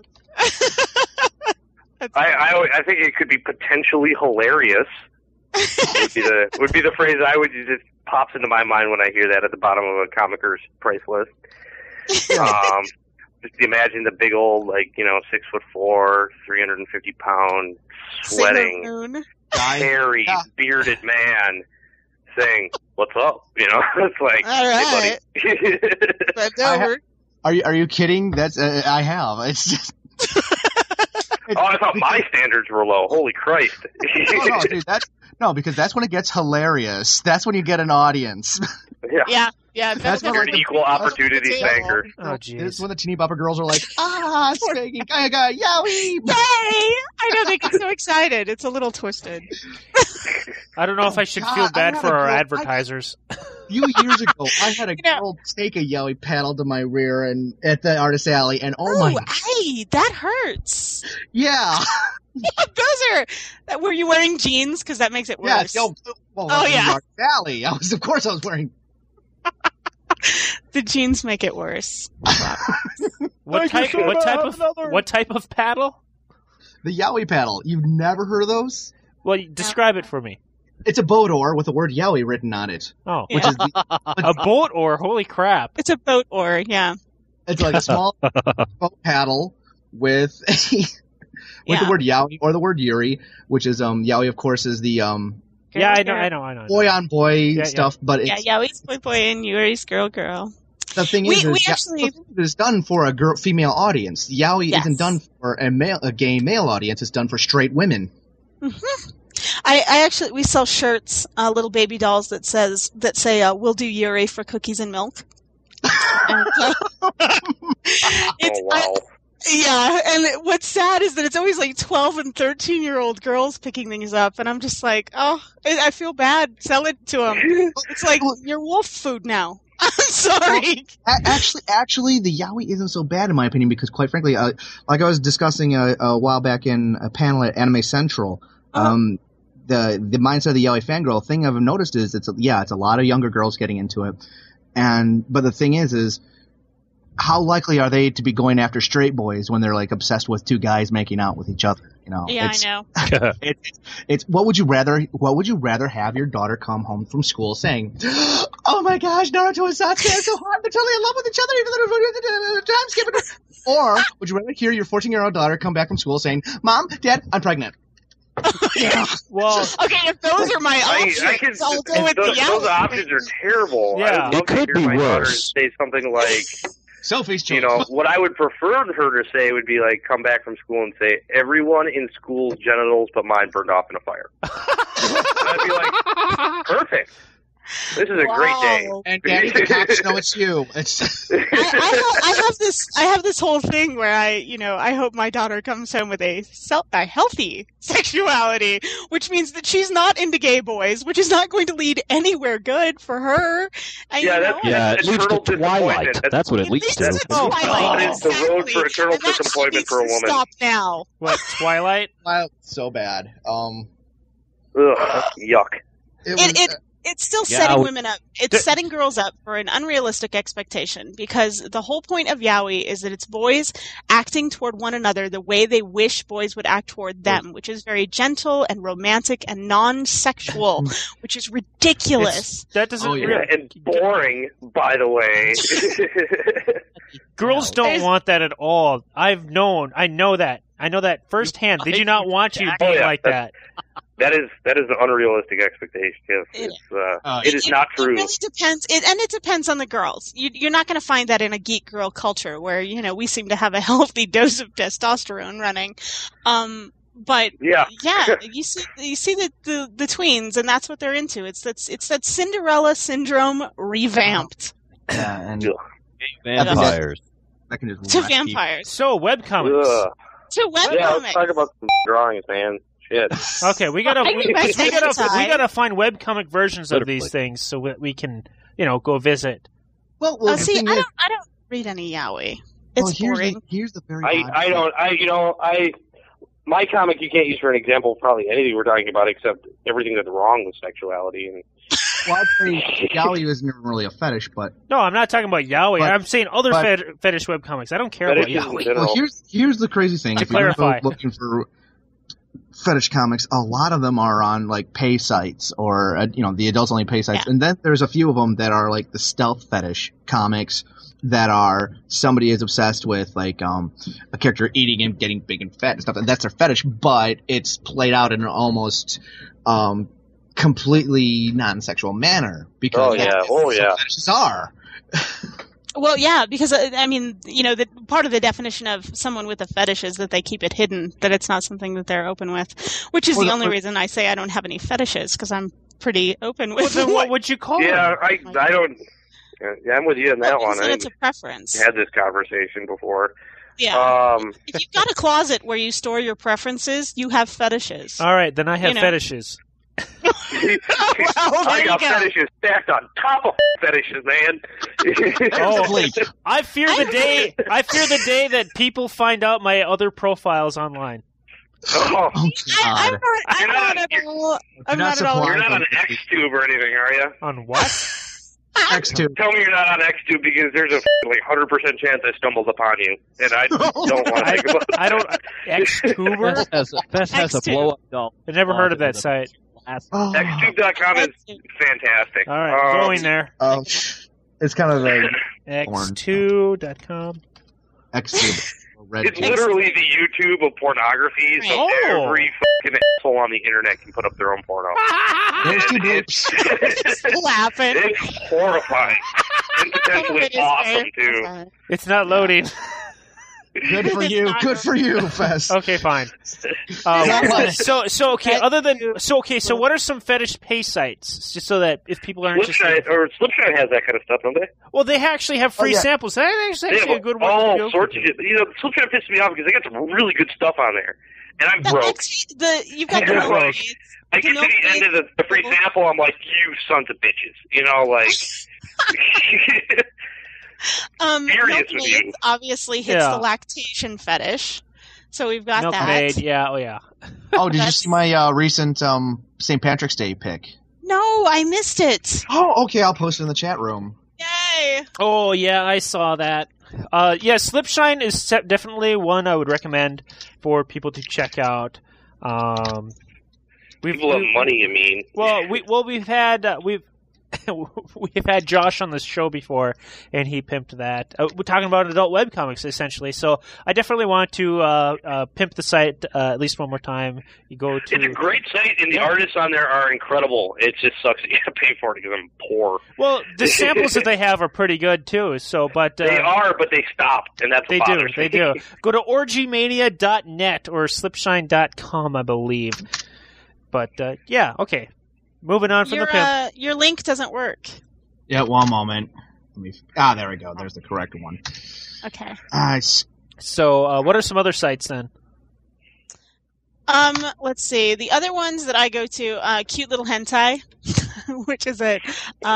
I think it could be potentially hilarious. would be the phrase I would use. It pops into my mind when I hear that at the bottom of a comicer's price list. just imagine the big old, 6'4", 350-pound, sweating, hairy, bearded man saying, "What's up?" It's like, all right. Hey, buddy. Bend over. Are you kidding? That's I have. It's just. I thought my standards were low. Holy Christ! No, dude, because that's when it gets hilarious. That's when you get an audience. Yeah. That's when, you're an equal opportunity banker. Oh, jeez. It's when the teeny bopper girls are like, spanking, yowie. Yay! I know, they get so excited. It's a little twisted. I don't know if I should feel bad for our advertisers. A few years ago, I had a girl take a yowie paddle to my rear and at the Artist Alley, and hey, that hurts. Yeah. Those are. Were you wearing jeans? Because that makes it worse. Yeah. Artist Alley. Of course I was wearing. The jeans make it worse. What type of paddle? The yowie paddle. You've never heard of those? Well, describe it for me. It's a boat oar with the word yowie written on it. Oh, which is a boat oar. Holy crap! It's a boat oar. Yeah. It's like a small boat paddle with the word yowie or the word yuri, which is yowie. Of course, is the I know. Boy on boy stuff, but it's Yowie's boy and Yuri's girl. The thing it's done for a female audience. Yowie isn't done for a gay male audience. It's done for straight women. Mm-hmm. We sell shirts, little baby dolls that say we'll do Yuri for cookies and milk. And, wow. And what's sad is that it's always like 12 and 13-year-old girls picking things up, and I'm just like, I feel bad. Sell it to them. It's like you're wolf food now. I'm sorry. Actually, the yaoi isn't so bad in my opinion because, quite frankly, like I was discussing a while back in a panel at Anime Central, the mindset of the yaoi fangirl thing I've noticed is it's a lot of younger girls getting into it, but the thing is how likely are they to be going after straight boys when they're like obsessed with two guys making out with each other? Yeah, I know. It's what would you rather have your daughter come home from school saying, "Oh my gosh, Naruto and Sasuke are so hot, they're totally in love with each other, even though they're time skipping." Or would you rather hear your 14-year-old daughter come back from school saying, "Mom, Dad, I'm pregnant"? Yeah. Well, okay, if those are my options, I'll go with the yaoi. Those options are terrible. Yeah, it could be worse. Say something like, Sophie's choice. What I would prefer her to say would be like, come back from school and say, "Everyone in school's genitals but mine burned off in a fire." I'd be like, perfect. This is a great day. And Daddy, the cops know it's you. I have this whole thing where I hope my daughter comes home with a healthy sexuality, which means that she's not into gay boys, which is not going to lead anywhere good for her. It leads to Twilight. That's what it leads to. It's the road for eternal disappointment for a woman. Stop now. What, Twilight? So bad. Ugh, yuck. It's still setting women up. It's setting girls up for an unrealistic expectation because the whole point of yaoi is that it's boys acting toward one another the way they wish boys would act toward them, which is very gentle and romantic and non-sexual, which is ridiculous. And boring, by the way. Girls don't want that at all. I know that firsthand. They do not want you to be like that. That is an unrealistic expectation. Yes. It is not true. It really depends. It depends on the girls. You're not going to find that in a geek girl culture where we seem to have a healthy dose of testosterone running. But you see the tweens, and that's what they're into. It's that Cinderella syndrome revamped. Yeah, and vampires. To vampires. So webcomics. To webcomics. Yeah, let's talk about some drawings, man. Shit. Okay, we gotta find webcomic versions of these things so we can go visit. Well, I don't read any yaoi. It's boring. Here's the very. My comic you can't use for an example of probably anything we're talking about except everything that's wrong with sexuality. And well, I'd say yaoi isn't really a fetish, but no, I'm not talking about yaoi. I'm saying other fetish webcomics. I don't care about yaoi. Well, here's the crazy thing. To clarify, looking for fetish comics, a lot of them are on like pay sites or the adults only pay sites, and then there's a few of them that are like the stealth fetish comics that are somebody is obsessed with like a character eating and getting big and fat and stuff, and that's their fetish, but it's played out in an almost completely non-sexual manner because fetishes are. Well, yeah, because I mean, the part of the definition of someone with a fetish is that they keep it hidden, that it's not something that they're open with, which is the only reason I say I don't have any fetishes, because I'm pretty open with them. What would you call them? Yeah, I don't. Yeah, I'm with you on that one. It's a preference. Had this conversation before. Yeah. If you've got a closet where you store your preferences, you have fetishes. All right, then I have fetishes. I got fetishes stacked on top of fetishes, man. I fear the day that people find out my other profiles online. Oh, I'm not at all. You're not on Xtube or anything, are you? On what? Xtube. Tell me you're not on Xtube because there's a 100% chance I stumbled upon you, and I don't want to think about it. I don't. Xtuber? Fest has a blow-up doll. I never heard of that site. Xtube.com is fantastic. All right, going there. It's kind of a X2.com. Xtube. It's literally the YouTube of pornography, so every fucking asshole on the internet can put up their own porno. There's two groups. Laughing. It's horrifying. And potentially awesome, too. It's not loading. Good for you. Good for you, Fest. Okay, fine. So what are some fetish pay sites? Just so that if people are interested. Slipshine has that kind of stuff, don't they? Well, they actually have free samples. That's actually a good one. All sorts of shit. Slipshine pisses me off because they got some really good stuff on there. And I'm broke. You've got the like, I get to the end of the free sample, I'm like, you sons of bitches. Milkmaid obviously hits the lactation fetish, so we've got Milkmaid, that. Yeah. Oh, did you see my recent St. Patrick's Day pic? No, I missed it. Oh, okay, I'll post it in the chat room. Yay! Oh, yeah, I saw that. Slipshine is definitely one I would recommend for people to check out. People have money, you mean? Well, we've had Josh on this show before, and he pimped that. We're talking about adult webcomics, essentially. So I definitely want to pimp the site at least one more time. You go to. It's a great site, and the artists on there are incredible. It just sucks that you have to pay for it because I'm poor. Well, the samples that they have are pretty good too. So, but they are, but they stop, and that's what bothers me. They do. Go to orgymania.net or slipshine.com, I believe. But okay. Moving on from the pimp. Your link doesn't work. Yeah, one moment. There we go. There's the correct one. Okay. So, what are some other sites then? Let's see. The other ones that I go to, Cute Little Hentai, which is at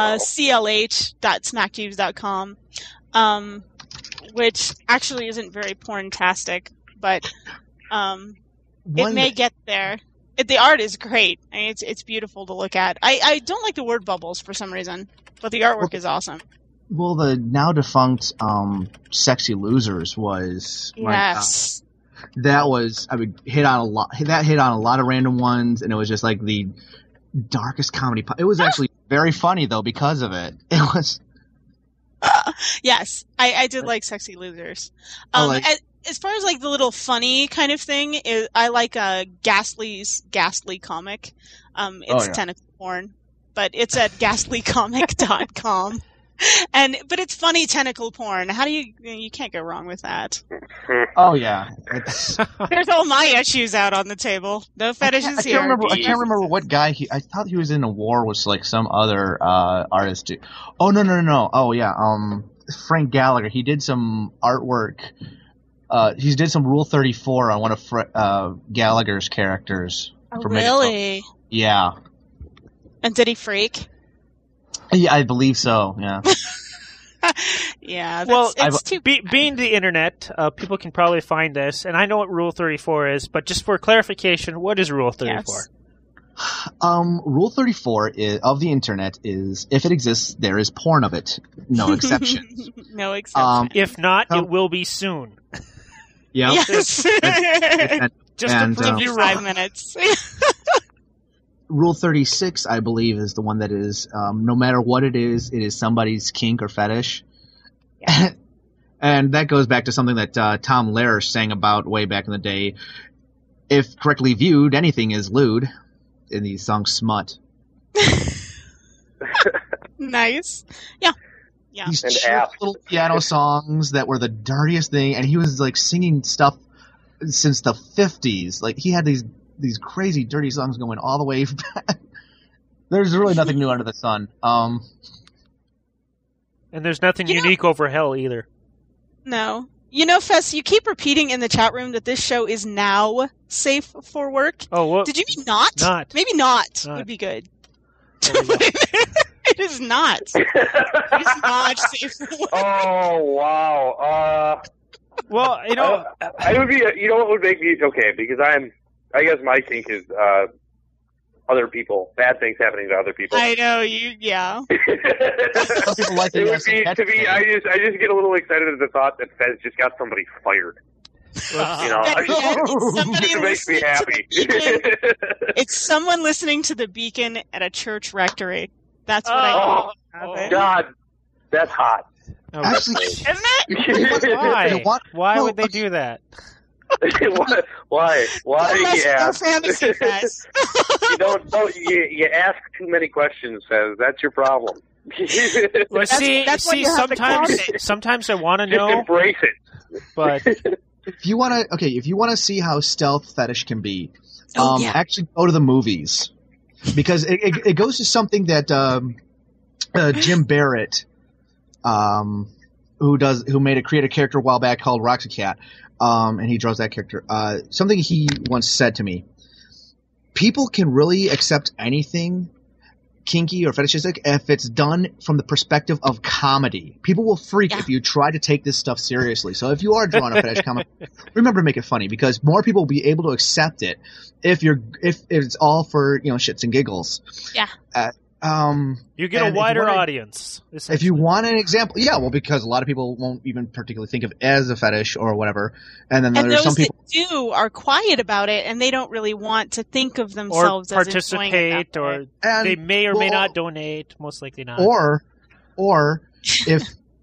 clh.smackjuice.com, which actually isn't very porn-tastic, but it may get there. The art is great. I mean, it's beautiful to look at. I don't like the word bubbles for some reason, but the artwork is awesome. Well, the now defunct Sexy Losers was yes. That was hit on a lot. That hit on a lot of random ones, and it was just like the darkest comedy. It was actually very funny though because of it. It was. Yes, I did like Sexy Losers. As far as like the little funny kind of thing, I like Ghastly's Ghastly Comic. It's tentacle porn, but it's at ghastlycomic.com. But it's funny tentacle porn. How do you can't go wrong with that. Oh yeah. There's all my issues out on the table. No fetishes here. I can't remember what guy I thought he was in a war with like some other artist. Oh no. Oh yeah. Frank Gallagher. He did some artwork. He did some Rule 34 on one of Gallagher's characters. Oh, really? Yeah. And did he freak? Yeah, I believe so, yeah. Yeah, being the internet, people can probably find this, and I know what Rule 34 is, but just for clarification, what is Rule 34? Yes. Rule 34 of the internet is, if it exists, there is porn of it. No exceptions. No exceptions. If not, it will be soon. Yeah. Yes. Just to prove you 5 minutes. Rule 36, I believe, is the one that is, no matter what it is somebody's kink or fetish. And that goes back to something that Tom Lehrer sang about way back in the day. If correctly viewed, anything is lewd in the song Smut. Nice. Yeah. These little piano songs that were the dirtiest thing, and he was like singing stuff since the 50s. Like he had these crazy dirty songs going all the way back. There's really nothing new under the sun. And there's nothing unique over hell either. No. Fess, you keep repeating in the chat room that this show is now safe for work. Oh, what? Did you mean not? Not. Maybe not would be good. It is not. It is not safe for work. Oh, wow. Well, I would be. You know what would make me okay? Because I guess my kink is other people, bad things happening to other people. I know you. Yeah. Some people like it would be to me. I just get a little excited at the thought that Fez just got somebody fired. It makes me happy. It's someone listening to the Beacon at a church rectory. That's what I think. God, that's hot. Actually, isn't it? Why? Why would they do that? Why? Yeah. Fantasy, Fez. You ask too many questions, Fez. That's your problem. Well, sometimes I want to know. Just embrace it. But if you want to see how stealth fetish can be, actually go to the movies, because it goes to something that Jim Barrett, who created a character a while back called Roxy Cat, and he draws that character. Something he once said to me: people can really accept anything kinky or fetishistic if it's done from the perspective of comedy. People will freak if you try to take this stuff seriously. So if you are drawing a fetish comic, remember to make it funny, because more people will be able to accept it if it's all for shits and giggles. Yeah. You get a wider audience. If you want an example, because a lot of people won't even particularly think of it as a fetish or whatever, and then there's some people that do are quiet about it, and they don't really want to think of themselves or as participate, or they may or may not donate. Most likely not. Or if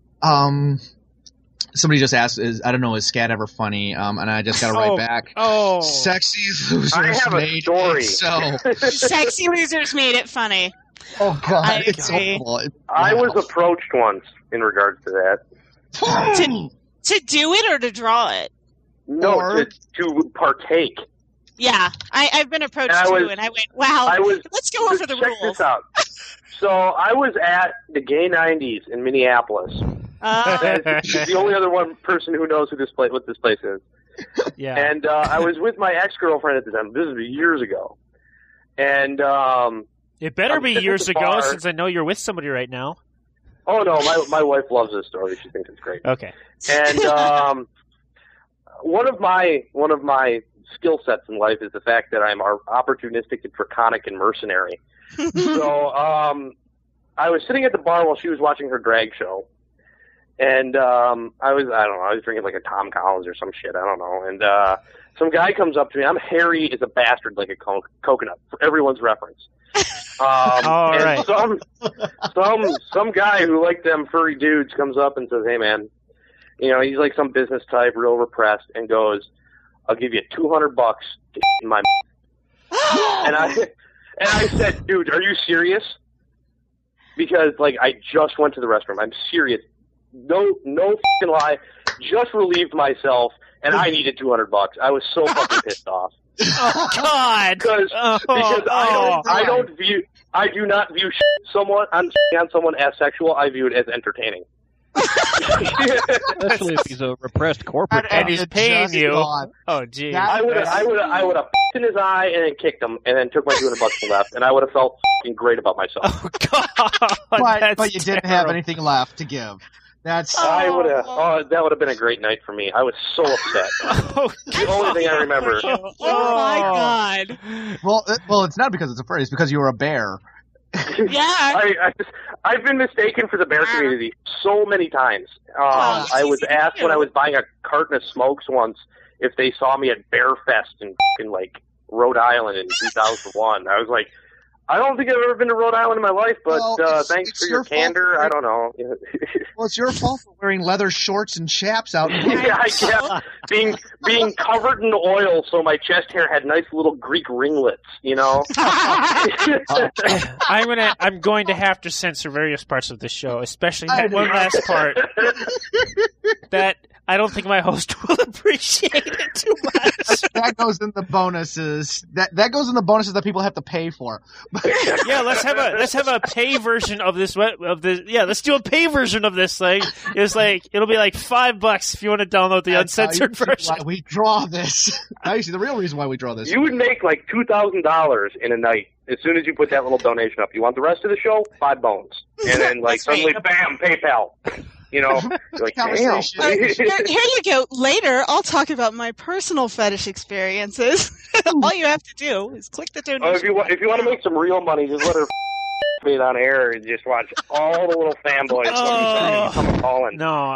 somebody just asked, is Scat ever funny? And I just got to write back. Oh, sexy losers I have a story. Sexy losers made it funny. Oh God, it's horrible. I was approached once in regards to that. To do it or to draw it? No, to partake. Yeah, I've been approached too, and I went, wow, let's go over the rules. Check this out. So I was at the Gay 90s in Minneapolis. The only other person who knows what this place is. Yeah. And I was with my ex-girlfriend at the time. This is years ago. And it better be years ago, since I know you're with somebody right now. Oh no, my wife loves this story. She thinks it's great. Okay. And one of my skill sets in life is the fact that I'm opportunistic and draconic and mercenary. So I was sitting at the bar while she was watching her drag show, and I was drinking like a Tom Collins or some shit, I don't know, and some guy comes up to me. I'm hairy as a bastard, like a coconut, for everyone's reference. All right. Some guy who liked them furry dudes comes up and says, "Hey man," he's like some business type, real repressed, and goes, "I'll give you $200 to in my." And I said, "Dude, are you serious?" Because I just went to the restroom. I'm serious. No fucking lie. Just relieved myself, and I needed $200. I was so fucking pissed off. Oh God! Because I do not view someone on someone as sexual. I view it as entertaining. Especially if he's a repressed corporate and he's paying you. Oh gee! I would have in his eye and then kicked him, and then took my $200 and left, and I would have felt fucking great about myself. Oh God! But you didn't have anything left to give. That would have been a great night for me. I was so upset. The only thing I remember. Oh my God! Well, it's not because it's a furry. It's because you were a bear. Yeah. I've been mistaken for the bear community so many times. I was asked when I was buying a carton of smokes once if they saw me at Bear Fest in Rhode Island in 2001. I was like, I don't think I've ever been to Rhode Island in my life, but thanks for your candor. I don't know. Well, it's your fault for wearing leather shorts and chaps out. Yeah, I guess. Being covered in oil, so my chest hair had nice little Greek ringlets. You know. I'm going to have to censor various parts of this show, especially that one last part. That I don't think my host will appreciate it too much. That goes in the bonuses. That goes in the bonuses that people have to pay for. Yeah, let's have a pay version of this. Yeah, let's do a pay version of this thing. It'll be like $5 if you want to download the uncensored version. Why we draw this. Now you see the real reason why we draw this. You would make like $2,000 in a night as soon as you put that little donation up. You want the rest of the show? $5, and then suddenly, bam, PayPal. You know, like, damn. Here you go. Later, I'll talk about my personal fetish experiences. All you have to do is click the donation. If you want to make some real money, just let her it on air and just watch all the little fanboys come calling. No,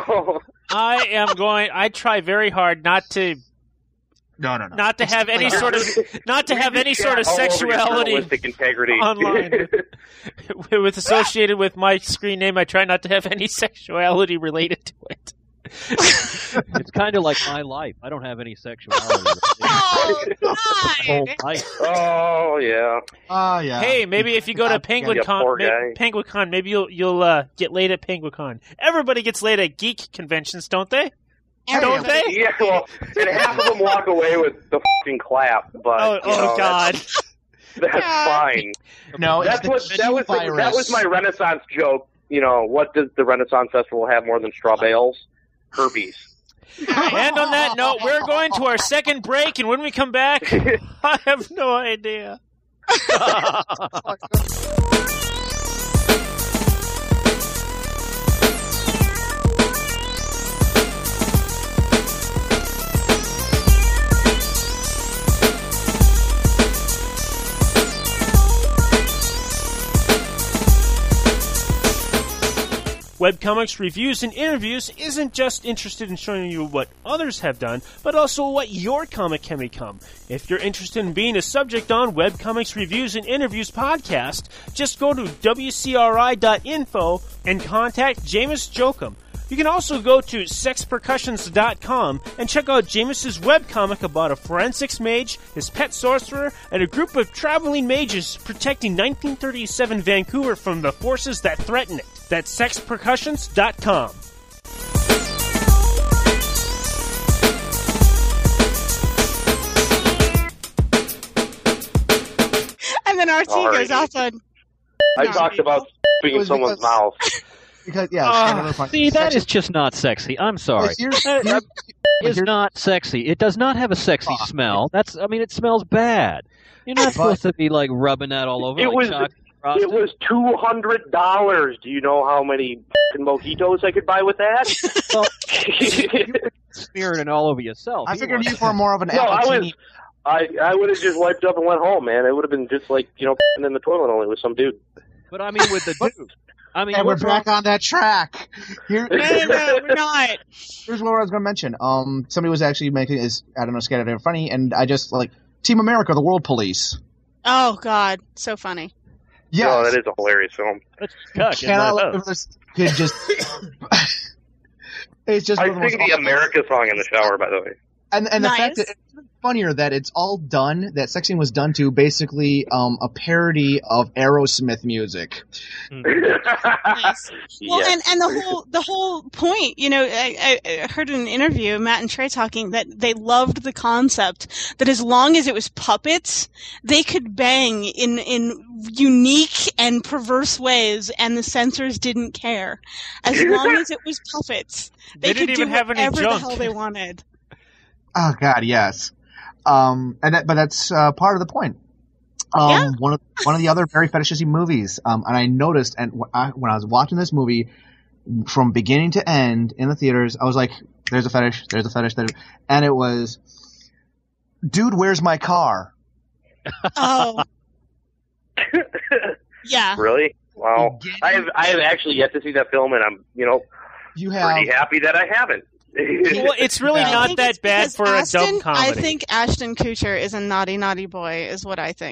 I try very hard not to. No. Not to have any sort of sexuality integrity online with associated with my screen name. I try not to have any sexuality related to it. It's kind of like my life. I don't have any sexuality. Oh yeah. Yeah. Hey, maybe if you go to PenguinCon, maybe you'll get laid at PenguinCon. Everybody gets laid at geek conventions, don't they? Don't they? Yeah, well, and half of them walk away with the fucking clap. But God, that's fine. No, that was my Renaissance joke. You know, what does the Renaissance Festival have more than straw bales? Herpes. And on that note, we're going to our second break, and when we come back, I have no idea. Webcomics Reviews and Interviews isn't just interested in showing you what others have done, but also what your comic can become. If you're interested in being a subject on Webcomics Reviews and Interviews podcast, just go to wcri.info and contact Jameis Jokum. You can also go to sexpercussions.com and check out Jameis's webcomic about a forensics mage, his pet sorcerer, and a group of traveling mages protecting 1937 Vancouver from the forces that threaten it. That's sexpercussions.com. And then RT goes off on... I talked about spitting in someone's mouth. Because see, that is just not sexy. I'm sorry. That is not sexy. It does not have a sexy smell. It smells bad. You're not supposed to be like rubbing that all over. It was $200. Do you know how many mojitos I could buy with that? Well, smearing it all over yourself. I figured you were more of an I would have just wiped up and went home, man. It would have been just like, in the toilet only with some dude. But I mean, with the dude. And we're back on that track. No, we're not. Here's what I was going to mention. Somebody was actually making Scared and Funny, and I just Team America, the World Police. Oh God, so funny. Yeah, that is a hilarious film. Cannot let this kid just. It's just. I sing the America song in the shower, by the way. And the fact that it's funnier that it's all done, that sex scene was done to basically a parody of Aerosmith music. Nice. Well, yes. and the whole point, I heard in an interview Matt and Trey talking that they loved the concept that as long as it was puppets, they could bang in unique and perverse ways, and the censors didn't care. As long as it was puppets, they could do whatever the hell they wanted. Oh God, yes. But that's part of the point. One of the other very fetishisty movies. And I noticed, and when I was watching this movie from beginning to end in the theaters, I was like, "There's a fetish. There's a fetish." And it was, "Dude, where's my car?" Oh. Yeah. Really? Wow. I have actually yet to see that film, and I'm pretty happy that I haven't. Well, it's really not that bad for a dumb comedy. I think Ashton Kutcher is a naughty, naughty boy, is what I think.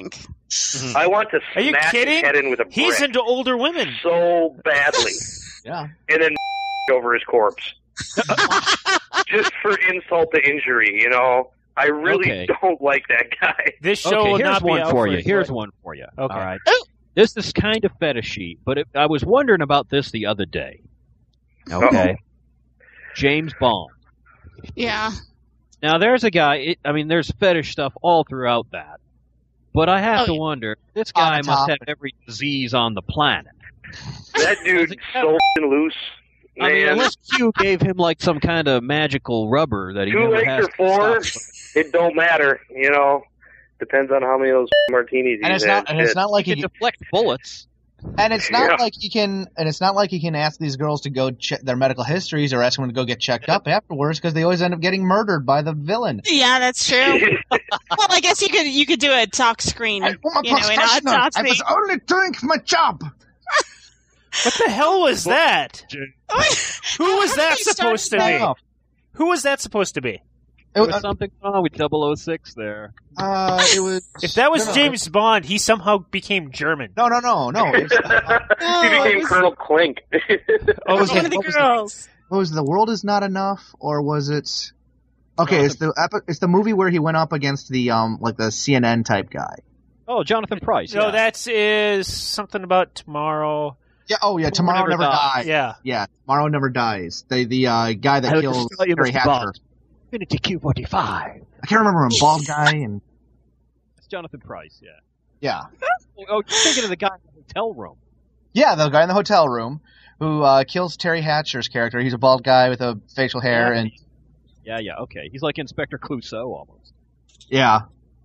Mm-hmm. I want to smash his head in with a brick. He's into older women so badly. Yeah. And then over his corpse. Just for insult to injury, you know? I really don't like that guy. This show will not be out for you. Here's one for you. Okay. All right. This is kind of fetishy, but I was wondering about this the other day. Okay. James Bond. Yeah. Now, there's a guy, there's fetish stuff all throughout that. But I have to wonder, this guy must have every disease on the planet. That dude's so loose. Man. I mean, unless Q gave him like some kind of magical rubber that he never has. 2 legs or 4, it don't matter. You know, depends on how many of those martinis he's had. And it's not like he can deflect bullets. And it's not like he can. And it's not like he can ask these girls to go check their medical histories or ask them to go get checked up afterwards because they always end up getting murdered by the villain. Yeah, that's true. Well, I guess you could do a talk screen. I was only doing my job. What the hell was that? Who was that supposed to be? Who was that supposed to be? There was something wrong with 006 there. It was. If that was James Bond, he somehow became German. No. He became Colonel Clink. Was one of the girls. What was The World Is Not Enough, or was it? Okay, it's the movie where he went up against the the CNN type guy. Oh, Jonathan Pryce. No, that is something about tomorrow. Yeah. Tomorrow Never Dies. Yeah. Tomorrow Never Dies. The guy that killed Terry Hatcher. Infinity Q45. I can't remember him. Bald guy and. It's Jonathan Pryce. Yeah. Yeah. Oh, you're thinking of the guy in the hotel room. Yeah, the guy in the hotel room who kills Terry Hatcher's character. He's a bald guy with a facial hair and. Yeah. Okay. He's like Inspector Clouseau almost. Yeah.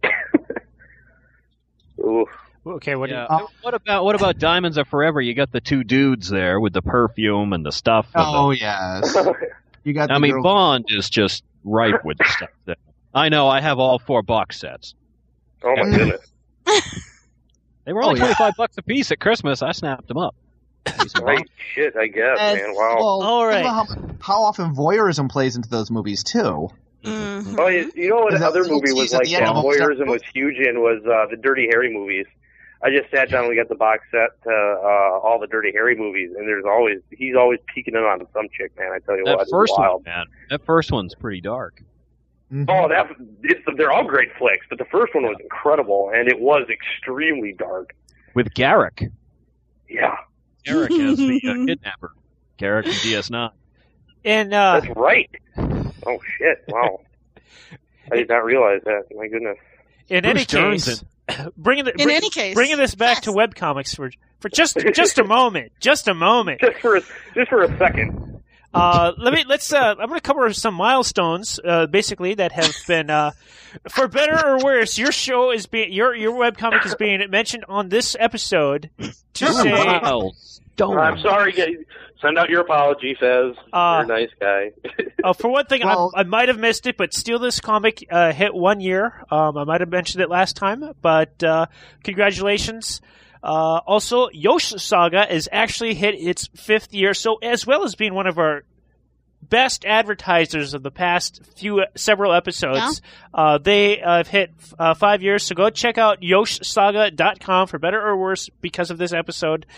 Ooh. Okay, what about Diamonds Are Forever? You got the 2 dudes there with the perfume and the stuff. Yes. You got. Bond is just ripe with the stuff. I know. I have all 4 box sets. Oh my goodness. They were only $25 a piece at Christmas. I snapped them up. Right shit, I guess, man. Wow. Well, all right. How often voyeurism plays into those movies too? Mm-hmm. Oh, you know what another movie was like that voyeurism was huge in was the Dirty Harry movies. I just sat down and we got the box set to all the Dirty Harry movies, and he's always peeking in on some chick, man. I tell you what, that first wild. one, man. That first one's pretty dark. Mm-hmm. Oh, they're all great flicks, but the first one was incredible, and it was extremely dark. With Garrick. Yeah. Garrick as the kidnapper. Garrick from DS9. And that's right. Oh shit! Wow. I did not realize that. My goodness. In any case, bringing this back to webcomics for just a moment, just for a second. I'm going to cover some milestones, basically that have been, for better or worse. Your show is your webcomic is being mentioned on this episode to say. I'm sorry, guys. Send out your apology, Fez. You're a nice guy. For one thing, I might have missed it, but Steal This Comic hit 1 year. I might have mentioned it last time, but congratulations. Also, Yosh Saga has actually hit its 5th year, so as well as being one of our best advertisers of the past several episodes, they have hit 5 years, so go check out yoshsaga.com for better or worse because of this episode.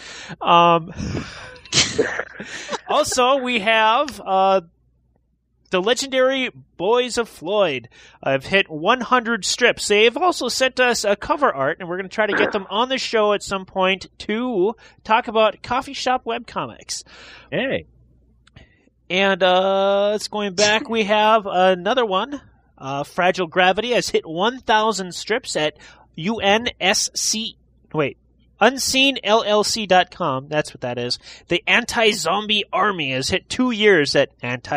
Also, we have the legendary Boys of Floyd have hit 100 strips. They've also sent us a cover art, and we're going to try to get them on the show at some point to talk about coffee shop webcomics. Hey. And it's going back. We have another one. Fragile Gravity has hit 1,000 strips at UnSeenLLC.com. That's what that is. The Anti-Zombie Army has hit 2 years at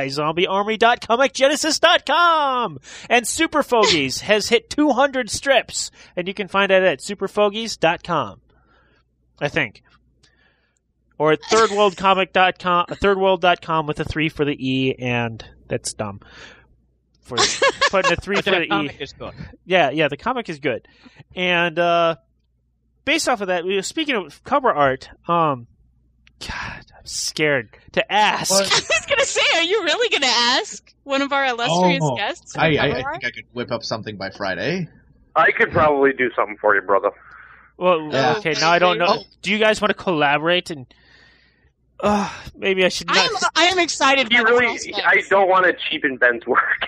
AntiZombieArmy.comicgenesis.com. And Super Fogies has hit 200 strips, and you can find that at superfogies.com, I think. Or at thirdworldcomic.com, thirdworld.com with a 3 for the E, and that's dumb. For putting a 3 for the E. Comic is good. Yeah, the comic is good. And based off of that, speaking of cover art, God, I'm scared to ask. I was going to say, are you really going to ask one of our illustrious guests? I think I could whip up something by Friday. I could probably do something for you, brother. Well, okay, now I don't know. Oh. Do you guys want to collaborate? And maybe I should not. I am excited. I don't want to cheapen Ben's work.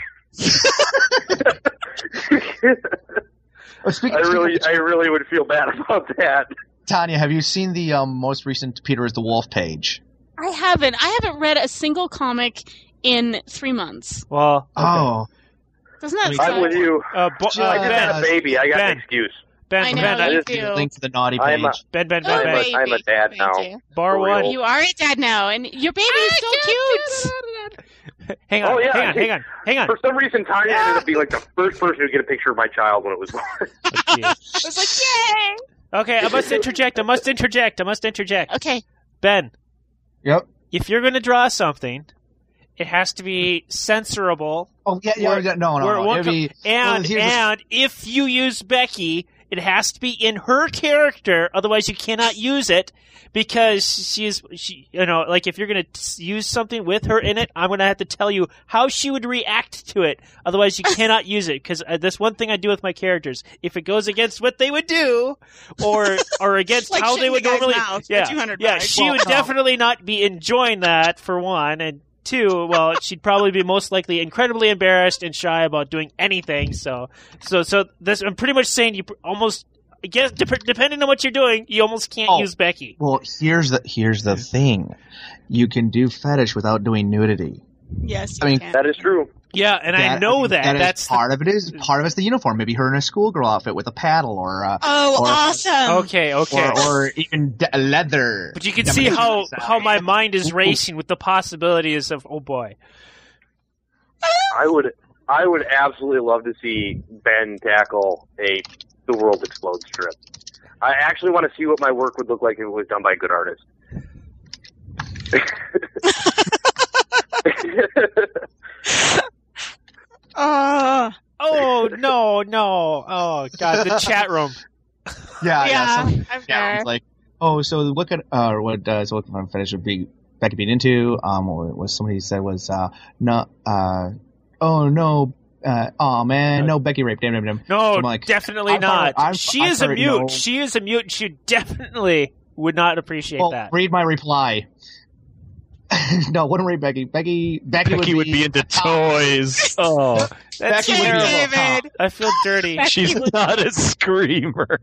I really would feel bad about that. Tanya, have you seen the most recent Peter is the Wolf page? I haven't. I haven't read a single comic in 3 months. Well, okay. Oh. Doesn't that I'm with you. Ben, I just had a baby. I got an excuse. Ben, I do. Link to the naughty page. Ben. I'm a dad now. Bar one. You are a dad now, and your baby is so cute. Hang on. For some reason, Tanya ended up being like the first person to get a picture of my child when it was born. I was like, yay! Okay, I must interject. Okay. Ben. Yep. If you're going to draw something, it has to be censorable. Oh, yeah, no. And if you use Becky, it has to be in her character, otherwise you cannot use it, because she if you're going to use something with her in it, I'm going to have to tell you how she would react to it, otherwise you cannot use it, because that's one thing I do with my characters. If it goes against what they would do, or against like how they would normally, she would definitely not be enjoying that, for one, and two, well, she'd probably be most likely incredibly embarrassed and shy about doing anything. So this, I'm pretty much saying you almost, I guess, depending on what you're doing, you almost can't use Becky. Well, here's the thing: you can do fetish without doing nudity. Yes, you can. That is true. Yeah, and I know that. That's part of it. Part of it's the uniform. Maybe her in a schoolgirl outfit with a paddle, or awesome. Okay, or even leather. But you can see how my mind is racing with the possibilities of, oh boy. I would absolutely love to see Ben tackle The World Explodes strip. I actually want to see what my work would look like if it was done by a good artist. Oh no! Oh god, the chat room. Yeah. I'm there. Like, so what could what does what kind of fetish would be Becky being into? Or what somebody said was no. Oh man, no Becky rape. Damn. No, so like, definitely not. She is a mute. She is a mute. She definitely would not appreciate that. Read my reply. No, wouldn't read Becky. Becky would be into toys. Oh, that's Becky terrible. David. I feel dirty. She's not a screamer.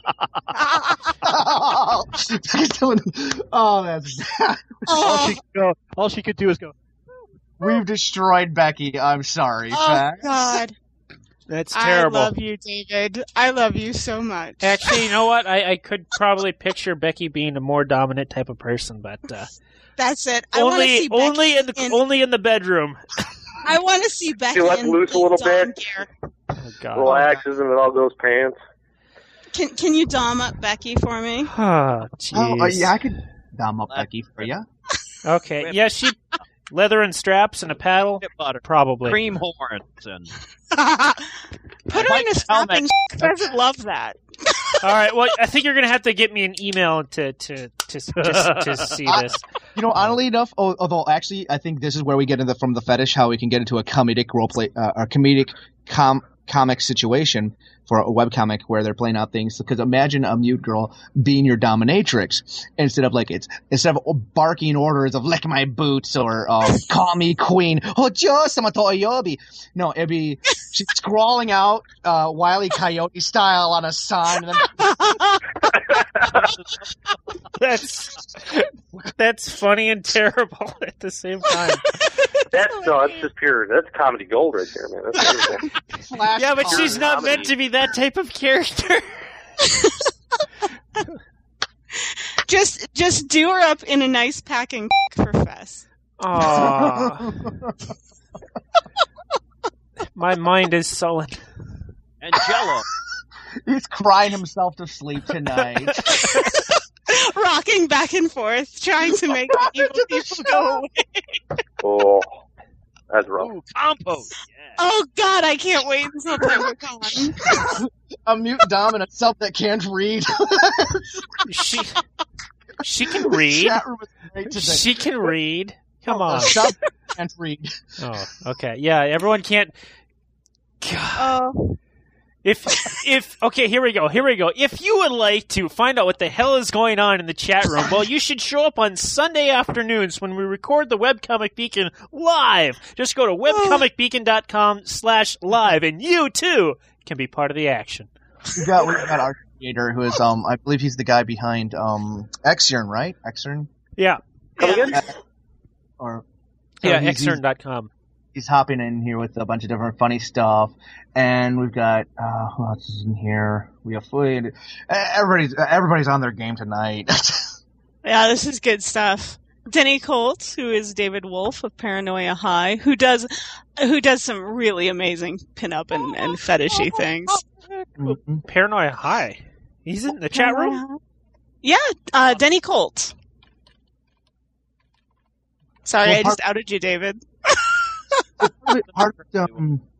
That's bad. All she could do is go. We've destroyed Becky. I'm sorry. God. That's terrible. I love you, David. I love you so much. Actually, you know what? I could probably picture Becky being a more dominant type of person, but that's it. Only in the bedroom. I want to see Becky. She left loose a little bit. Oh, God. Relaxes and it all goes pants. Can you dom up Becky for me? Oh, jeez. Yeah, I could dom up Becky for you. Okay. Yeah, she leather and straps and a paddle. Probably cream horns and. Put her in a strapping. Doesn't love that. All right. Well, I think you're going to have to get me an email to see this. Oddly enough, although actually, I think this is where we get into from the fetish, how we can get into a comedic roleplay, or comedic comic situation for a webcomic where they're playing out things. Because imagine a mute girl being your dominatrix instead of barking orders of lick my boots or call me queen. Oh, just yobi. No, it'd be she's scrawling out Wile E. Coyote style on a sign. And then that's funny and terrible at the same time. That's just pure. That's comedy gold right there, man. That's yeah, but she's not meant to be that type of character. Just do her up in a nice packing for Fess. Aww. My mind is sullen. And Jello. He's crying himself to sleep tonight. Rocking back and forth, trying to make the evil people go away. Oh, that's rough. Ooh, compost. Yeah. Oh God, I can't wait until TigerCon. A mute dominant self that can't read. She can read. She can read. Come on. Can't read. Oh, okay. Yeah, everyone can't. God. Okay, here we go. If you would like to find out what the hell is going on in the chat room, well, you should show up on Sunday afternoons when we record the Webcomic Beacon live. Just go to webcomicbeacon.com/live, and you too can be part of the action. We've got our creator who is I believe he's the guy behind Exern, right? Exern. Yeah. Come again? Exern.com. He's hopping in here with a bunch of different funny stuff, and we've got who else is in here? We have Floyd. Everybody's on their game tonight. Yeah, this is good stuff. Denny Colt, who is David Wolf of Paranoia High, who does some really amazing pinup and fetishy things. Mm-hmm. Paranoia High. He's in the chat room? Yeah, Denny Colt. Sorry, I just outed you, David. Wait a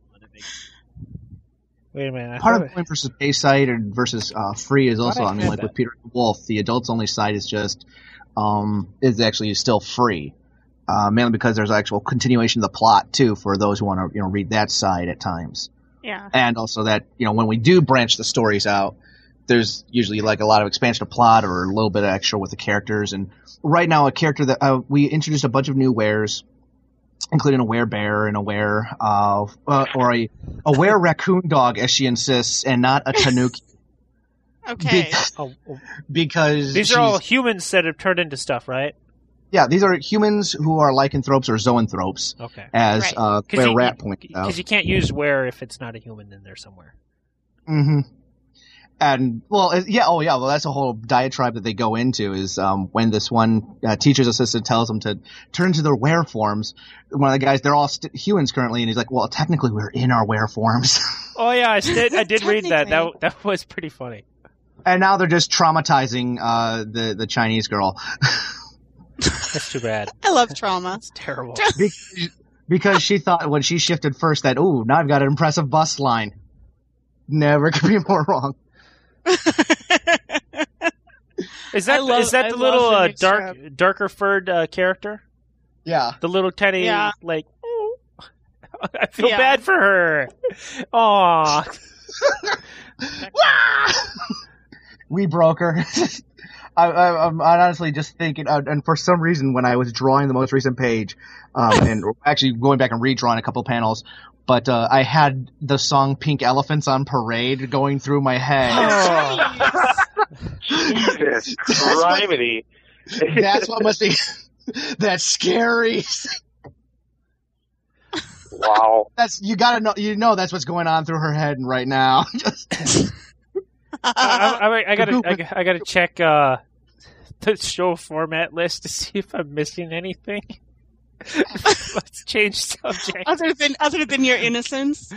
minute. Part of point versus pay site and versus free is also, like with Peter Wolf, the adults only site is just is actually still free, mainly because there's actual continuation of the plot too for those who want to read that side at times. Yeah. And also that when we do branch the stories out, there's usually like a lot of expansion of plot or a little bit of extra with the characters. And right now, a character that we introduced a bunch of new wares, including a werebear and a were or a were raccoon dog, as she insists, and not a tanuki. Okay. Because these are all humans that have turned into stuff, right? Yeah, these are humans who are lycanthropes or zoanthropes. Okay. As Were Rat pointed out. Because you can't use were if it's not a human in there somewhere. Mm-hmm. And, well, well, that's a whole diatribe that they go into is when this one teacher's assistant tells them to turn to their were forms. One of the guys, they're all humans currently, and he's like, well, technically we're in our were forms. Oh, yeah, I did read that. That was pretty funny. And now they're just traumatizing the Chinese girl. That's too bad. I love trauma. It's terrible. Because she thought when she shifted first that, ooh, now I've got an impressive bust line. Never could be more wrong. Is that the little darker furred character? Yeah. The little tiny, I feel bad for her. Aww. We broke her. I'm honestly just thinking, and for some reason, when I was drawing the most recent page, and actually going back and redrawing a couple panels, but I had the song "Pink Elephants on Parade" going through my head. Oh. Jesus, criminy! That's what must be. That's scary. Wow. You gotta know. That's what's going on through her head right now. I gotta check the show format list to see if I'm missing anything. Let's change subject. Other than your innocence.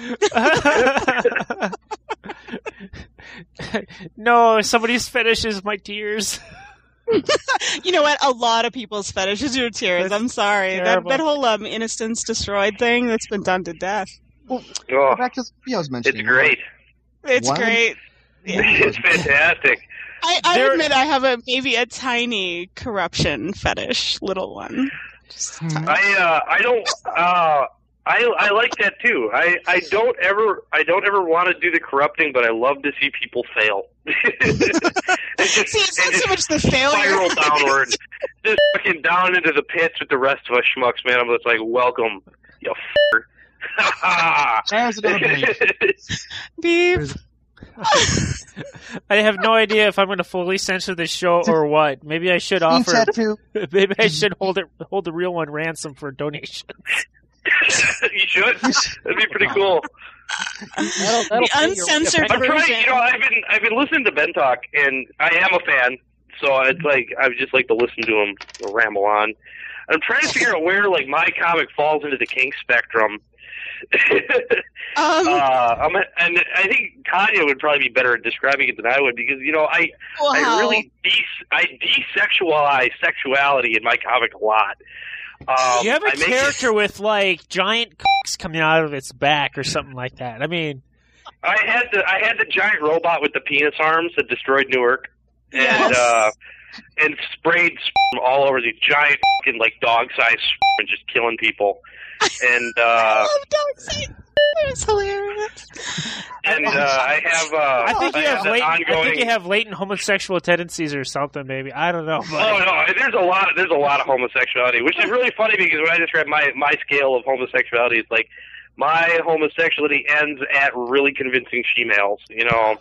No, somebody's fetish is my tears. You know what? A lot of people's fetish is your tears. I'm sorry. That whole innocence destroyed thing, that's been done to death. Well, back to what I was mentioning. It's great. It's great. Yeah. It's fantastic. I admit I have maybe a tiny corruption fetish, little one. I like that too. I don't ever want to do the corrupting, but I love to see people fail. It's not so much the failure. Spiral downward, just fucking down into the pits with the rest of us schmucks, man. I'm just like, welcome, you f***er. There's another beep. I have no idea if I'm going to fully censor this show or what. Maybe I should offer. Maybe I should hold the real one ransom for donations. You should. That'd be pretty cool. The uncensored version. I've been listening to Ben talk, and I am a fan. So it's like I would just like to listen to him ramble on. I'm trying to figure out where like my comic falls into the kink spectrum. And I think Tanya would probably be better at describing it than I would because I really desexualize sexuality in my comic a lot. You have a character with like giant cocks coming out of its back or something like that. I mean, I had the giant robot with the penis arms that destroyed Newark, and sprayed all over the giant fucking like dog-sized and just killing people. And I love dog-sized. It's hilarious. And I have. I think you have latent. Ongoing... I think you have latent homosexual tendencies or something. Maybe I don't know. But... Oh no, there's a lot of homosexuality, which is really funny because when I describe my scale of homosexuality, it's like my homosexuality ends at really convincing she-males. You know.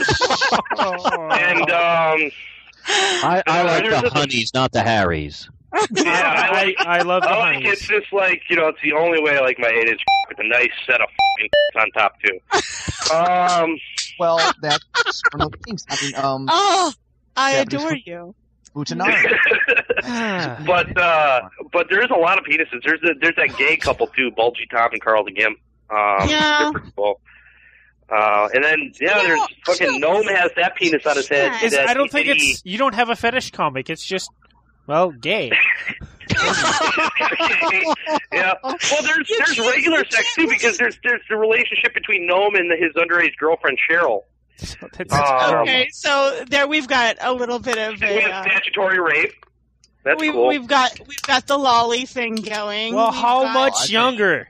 And I like the honeys, not the Harrys. Yeah, I love the honeys. It's just like, you know, it's the only way I like my 8-inch with a nice set of on top too. Well, that's one of the things. I mean, I adore you. Butanari. But there is a lot of penises. There's that gay couple too, Bulgy Tom and Carl the Gimp. Yeah. Cool. And then there's fucking Gnome has that penis on his head. I don't think it's. You don't have a fetish comic. It's just. Well, gay. Yeah. Well, there's regular sex too because there's the relationship between Gnome and his underage girlfriend Cheryl. Okay, so there we've got a little bit of we have statutory rape. That's cool. We've got the lolly thing going. Well, how much younger?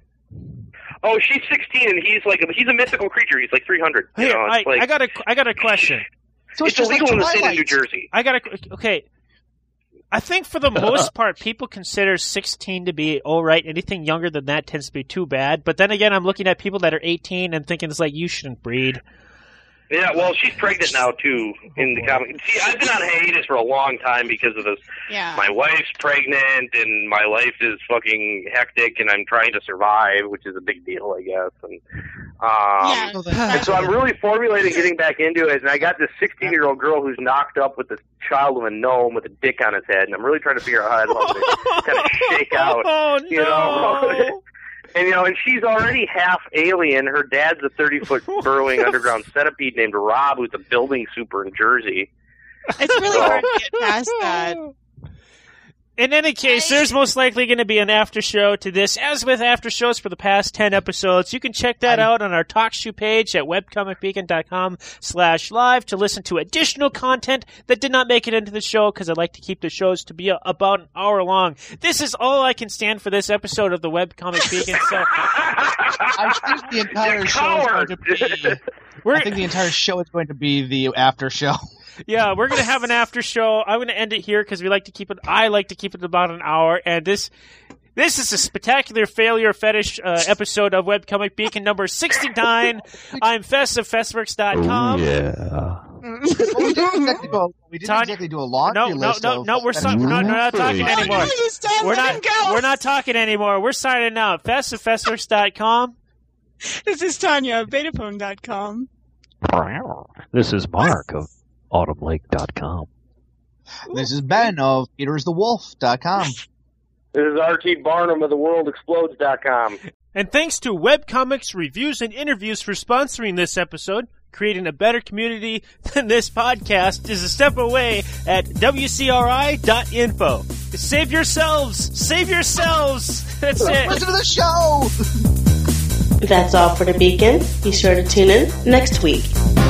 Oh, she's 16 and he's a mythical creature. He's like 300. Hey, you know, I got a question. So it's illegal in the state of New Jersey. Okay. I think for the most part, people consider 16 to be all right. Anything younger than that tends to be too bad. But then again, I'm looking at people that are 18 and thinking it's like, you shouldn't breed. Yeah, well, she's pregnant now, too, in the comic. See, I've been on hiatus for a long time because of this. Yeah. My wife's pregnant, and my life is fucking hectic, and I'm trying to survive, which is a big deal, I guess. And so I'm really formulating getting back into it, and I got this 16-year-old girl who's knocked up with this child of a gnome with a dick on his head, and I'm really trying to figure out how I'd love to kind of shake out. Oh, no. You know? And, you know, and she's already half alien. Her dad's a 30-foot burrowing underground centipede named Rob, who's a building super in Jersey. It's really hard to get past that. In any case, there's most likely going to be an after show to this. As with after shows for the past 10 episodes, you can check that out on our TalkShoe page at webcomicbeacon.com/live to listen to additional content that did not make it into the show because I like to keep the shows to be about an hour long. This is all I can stand for this episode of the Webcomic Beacon. So I think the entire show is going to be. I think the entire show is going to be the after show. Yeah, we're going to have an after show. I'm going to end it here because I like to keep it about an hour. And this is a spectacular failure fetish episode of Webcomic Beacon number 69. I'm Fess of Fessworks.com. Oh, yeah. We didn't exactly do a laundry list. No, we're not talking anymore. We're not talking anymore. We're signing out. Fess of Fessworks.com. This is Tanya of Betapone.com. This is Mark of AutumnLake.com. This is Ben of PetersTheWolf.com. This is RT Barnum of TheWorldExplodes.com. And thanks to Webcomics Reviews and Interviews for sponsoring this episode. Creating a better community than this podcast is a step away at WCRI.info. Save yourselves! Save yourselves! That's it. Listen to the show! That's all for the Beacon. Be sure to tune in next week.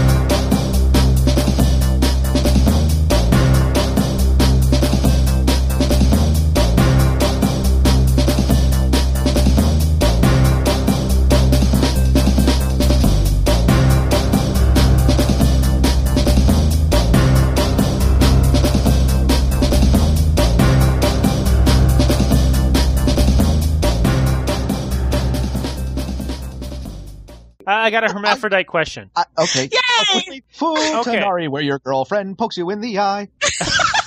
I got a hermaphrodite question. Okay. Yay! Futanari, where your girlfriend pokes you in the eye.